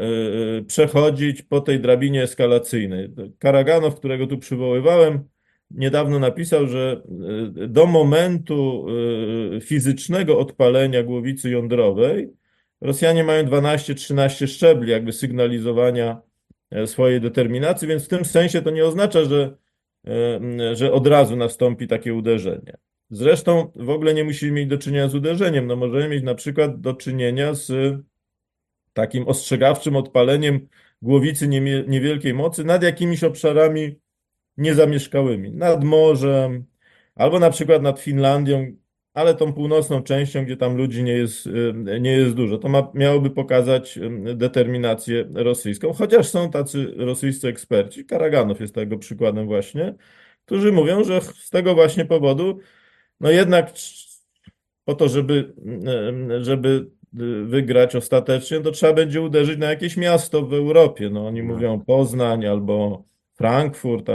[SPEAKER 1] przechodzić po tej drabinie eskalacyjnej. Karaganow, którego tu przywoływałem, niedawno napisał, że do momentu fizycznego odpalenia głowicy jądrowej Rosjanie mają 12-13 szczebli jakby sygnalizowania swojej determinacji, więc w tym sensie to nie oznacza, że od razu nastąpi takie uderzenie. Zresztą w ogóle nie musimy mieć do czynienia z uderzeniem. No możemy mieć na przykład do czynienia z takim ostrzegawczym odpaleniem głowicy niewielkiej mocy nad jakimiś obszarami niezamieszkałymi, nad morzem, albo na przykład nad Finlandią, ale tą północną częścią, gdzie tam ludzi nie jest dużo. To miałoby pokazać determinację rosyjską, chociaż są tacy rosyjscy eksperci, Karaganow jest tego przykładem właśnie, którzy mówią, że z tego właśnie powodu, no jednak po to, żeby wygrać ostatecznie, to trzeba będzie uderzyć na jakieś miasto w Europie. No, oni
[SPEAKER 2] No.
[SPEAKER 1] mówią Poznań albo Frankfurt,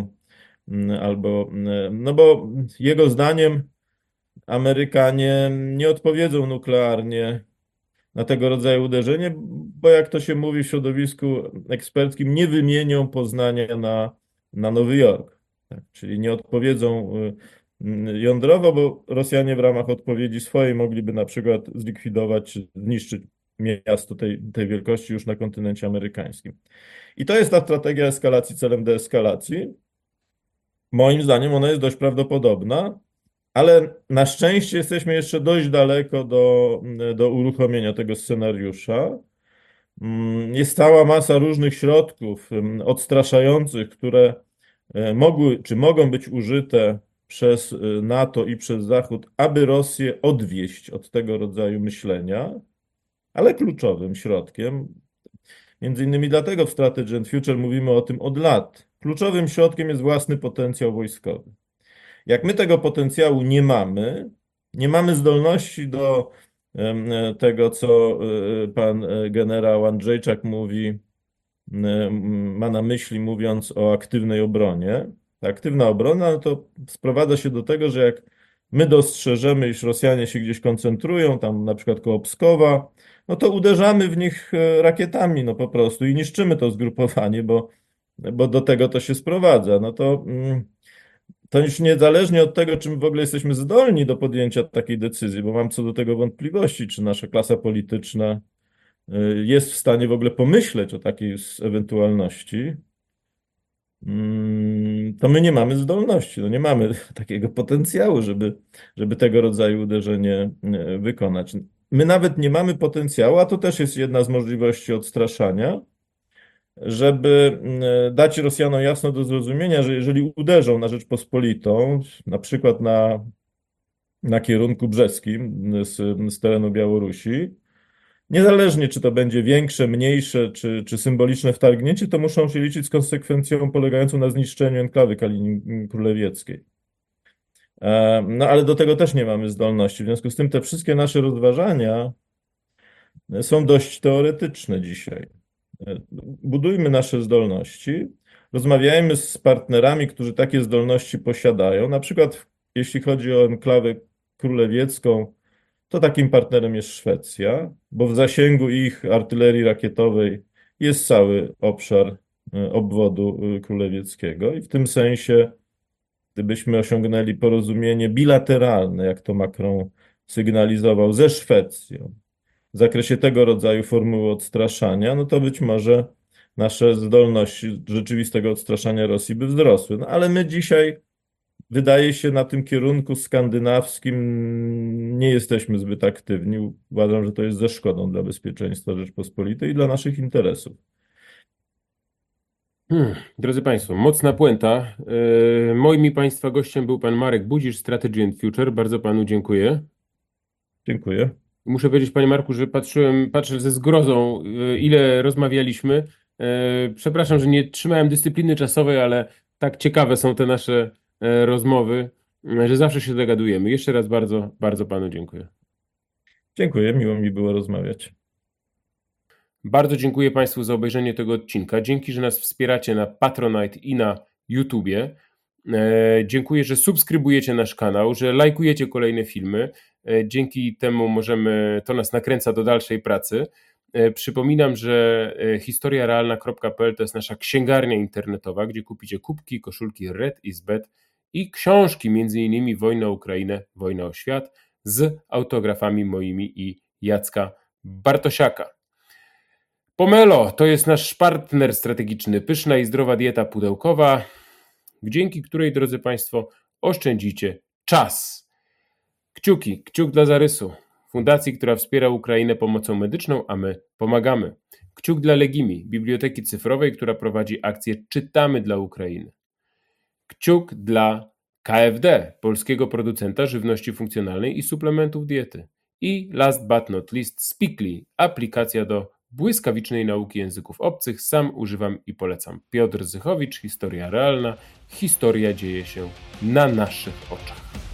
[SPEAKER 1] no bo jego zdaniem Amerykanie nie odpowiedzą nuklearnie na tego rodzaju uderzenie, bo jak to się mówi w środowisku eksperckim, nie wymienią Poznania na Nowy Jork. Tak, czyli nie odpowiedzą jądrowo, bo Rosjanie w ramach odpowiedzi swojej mogliby na przykład zlikwidować czy zniszczyć miasto tej wielkości już na kontynencie amerykańskim. I to jest ta strategia eskalacji celem deeskalacji. Moim zdaniem ona jest dość prawdopodobna, ale na szczęście jesteśmy jeszcze dość daleko do uruchomienia tego scenariusza. Jest cała masa różnych środków odstraszających, które mogły czy mogą być użyte przez NATO i przez Zachód, aby Rosję odwieść od tego rodzaju myślenia, ale kluczowym środkiem, między innymi dlatego w Strategy and Future mówimy o tym od lat, kluczowym środkiem jest własny potencjał wojskowy. Jak my tego potencjału nie mamy zdolności do tego, co pan generał Andrzejczak mówi, ma na myśli, mówiąc o aktywnej obronie. Ta aktywna obrona no to sprowadza się do tego, że jak my dostrzeżemy, iż Rosjanie się gdzieś koncentrują, tam na przykład koło Pskowa, no to uderzamy w nich rakietami, no po prostu i niszczymy to zgrupowanie, bo do tego to się sprowadza. No to to już niezależnie od tego, czy my w ogóle jesteśmy zdolni do podjęcia takiej decyzji, bo mam co do tego wątpliwości, czy nasza klasa polityczna jest w stanie w ogóle pomyśleć o takiej ewentualności, to my nie mamy zdolności, no nie mamy takiego potencjału, żeby tego rodzaju uderzenie wykonać. My nawet nie mamy potencjału, a to też jest jedna z możliwości odstraszania, żeby dać Rosjanom jasno do zrozumienia, że jeżeli uderzą na Rzeczpospolitą, na przykład na kierunku brzeskim z terenu Białorusi, niezależnie czy to będzie większe, mniejsze, czy symboliczne wtargnięcie, to muszą się liczyć z konsekwencją polegającą na zniszczeniu enklawy królewieckiej. No ale do tego też nie mamy zdolności. W związku z tym te wszystkie nasze rozważania są dość teoretyczne dzisiaj. Budujmy nasze zdolności, rozmawiajmy z partnerami, którzy takie zdolności posiadają. Na przykład, jeśli chodzi o enklawę królewiecką, to takim partnerem jest Szwecja, bo w zasięgu ich artylerii rakietowej jest cały obszar obwodu królewieckiego i w tym sensie, gdybyśmy osiągnęli porozumienie bilateralne, jak to Macron sygnalizował, ze Szwecją, w zakresie tego rodzaju formuły odstraszania, no to być może nasze zdolności rzeczywistego odstraszania Rosji by wzrosły. No ale my dzisiaj, wydaje się, na tym kierunku skandynawskim nie jesteśmy zbyt aktywni. Uważam, że to jest ze szkodą dla bezpieczeństwa Rzeczpospolitej i dla naszych interesów.
[SPEAKER 2] Drodzy Państwo, mocna puenta. Moim i Państwa gościem był Pan Marek Budzisz, Strategy and Future. Bardzo Panu dziękuję.
[SPEAKER 1] Dziękuję.
[SPEAKER 2] Muszę powiedzieć, Panie Marku, że patrzę ze zgrozą, ile rozmawialiśmy. Przepraszam, że nie trzymałem dyscypliny czasowej, ale tak ciekawe są te nasze rozmowy, że zawsze się dogadujemy. Jeszcze raz bardzo, bardzo Panu dziękuję.
[SPEAKER 1] Dziękuję, miło mi było rozmawiać.
[SPEAKER 2] Bardzo dziękuję Państwu za obejrzenie tego odcinka. Dzięki, że nas wspieracie na Patronite i na YouTubie. Dziękuję, że subskrybujecie nasz kanał, że lajkujecie kolejne filmy. Dzięki temu to nas nakręca do dalszej pracy. Przypominam, że historiarealna.pl to jest nasza księgarnia internetowa, gdzie kupicie kubki, koszulki Red is Bad i książki, m.in. Wojna o Ukrainę, Wojna o świat, z autografami moimi i Jacka Bartosiaka. Pomelo to jest nasz partner strategiczny, pyszna i zdrowa dieta pudełkowa, dzięki której, drodzy Państwo, oszczędzicie czas. Kciuk dla Zarysu, fundacji, która wspiera Ukrainę pomocą medyczną, a my pomagamy. Kciuk dla Legimi, biblioteki cyfrowej, która prowadzi akcję Czytamy dla Ukrainy. Kciuk dla KFD, polskiego producenta żywności funkcjonalnej i suplementów diety. I last but not least Speakly, aplikacja do błyskawicznej nauki języków obcych. Sam używam i polecam. Piotr Zychowicz, historia realna. Historia dzieje się na naszych oczach.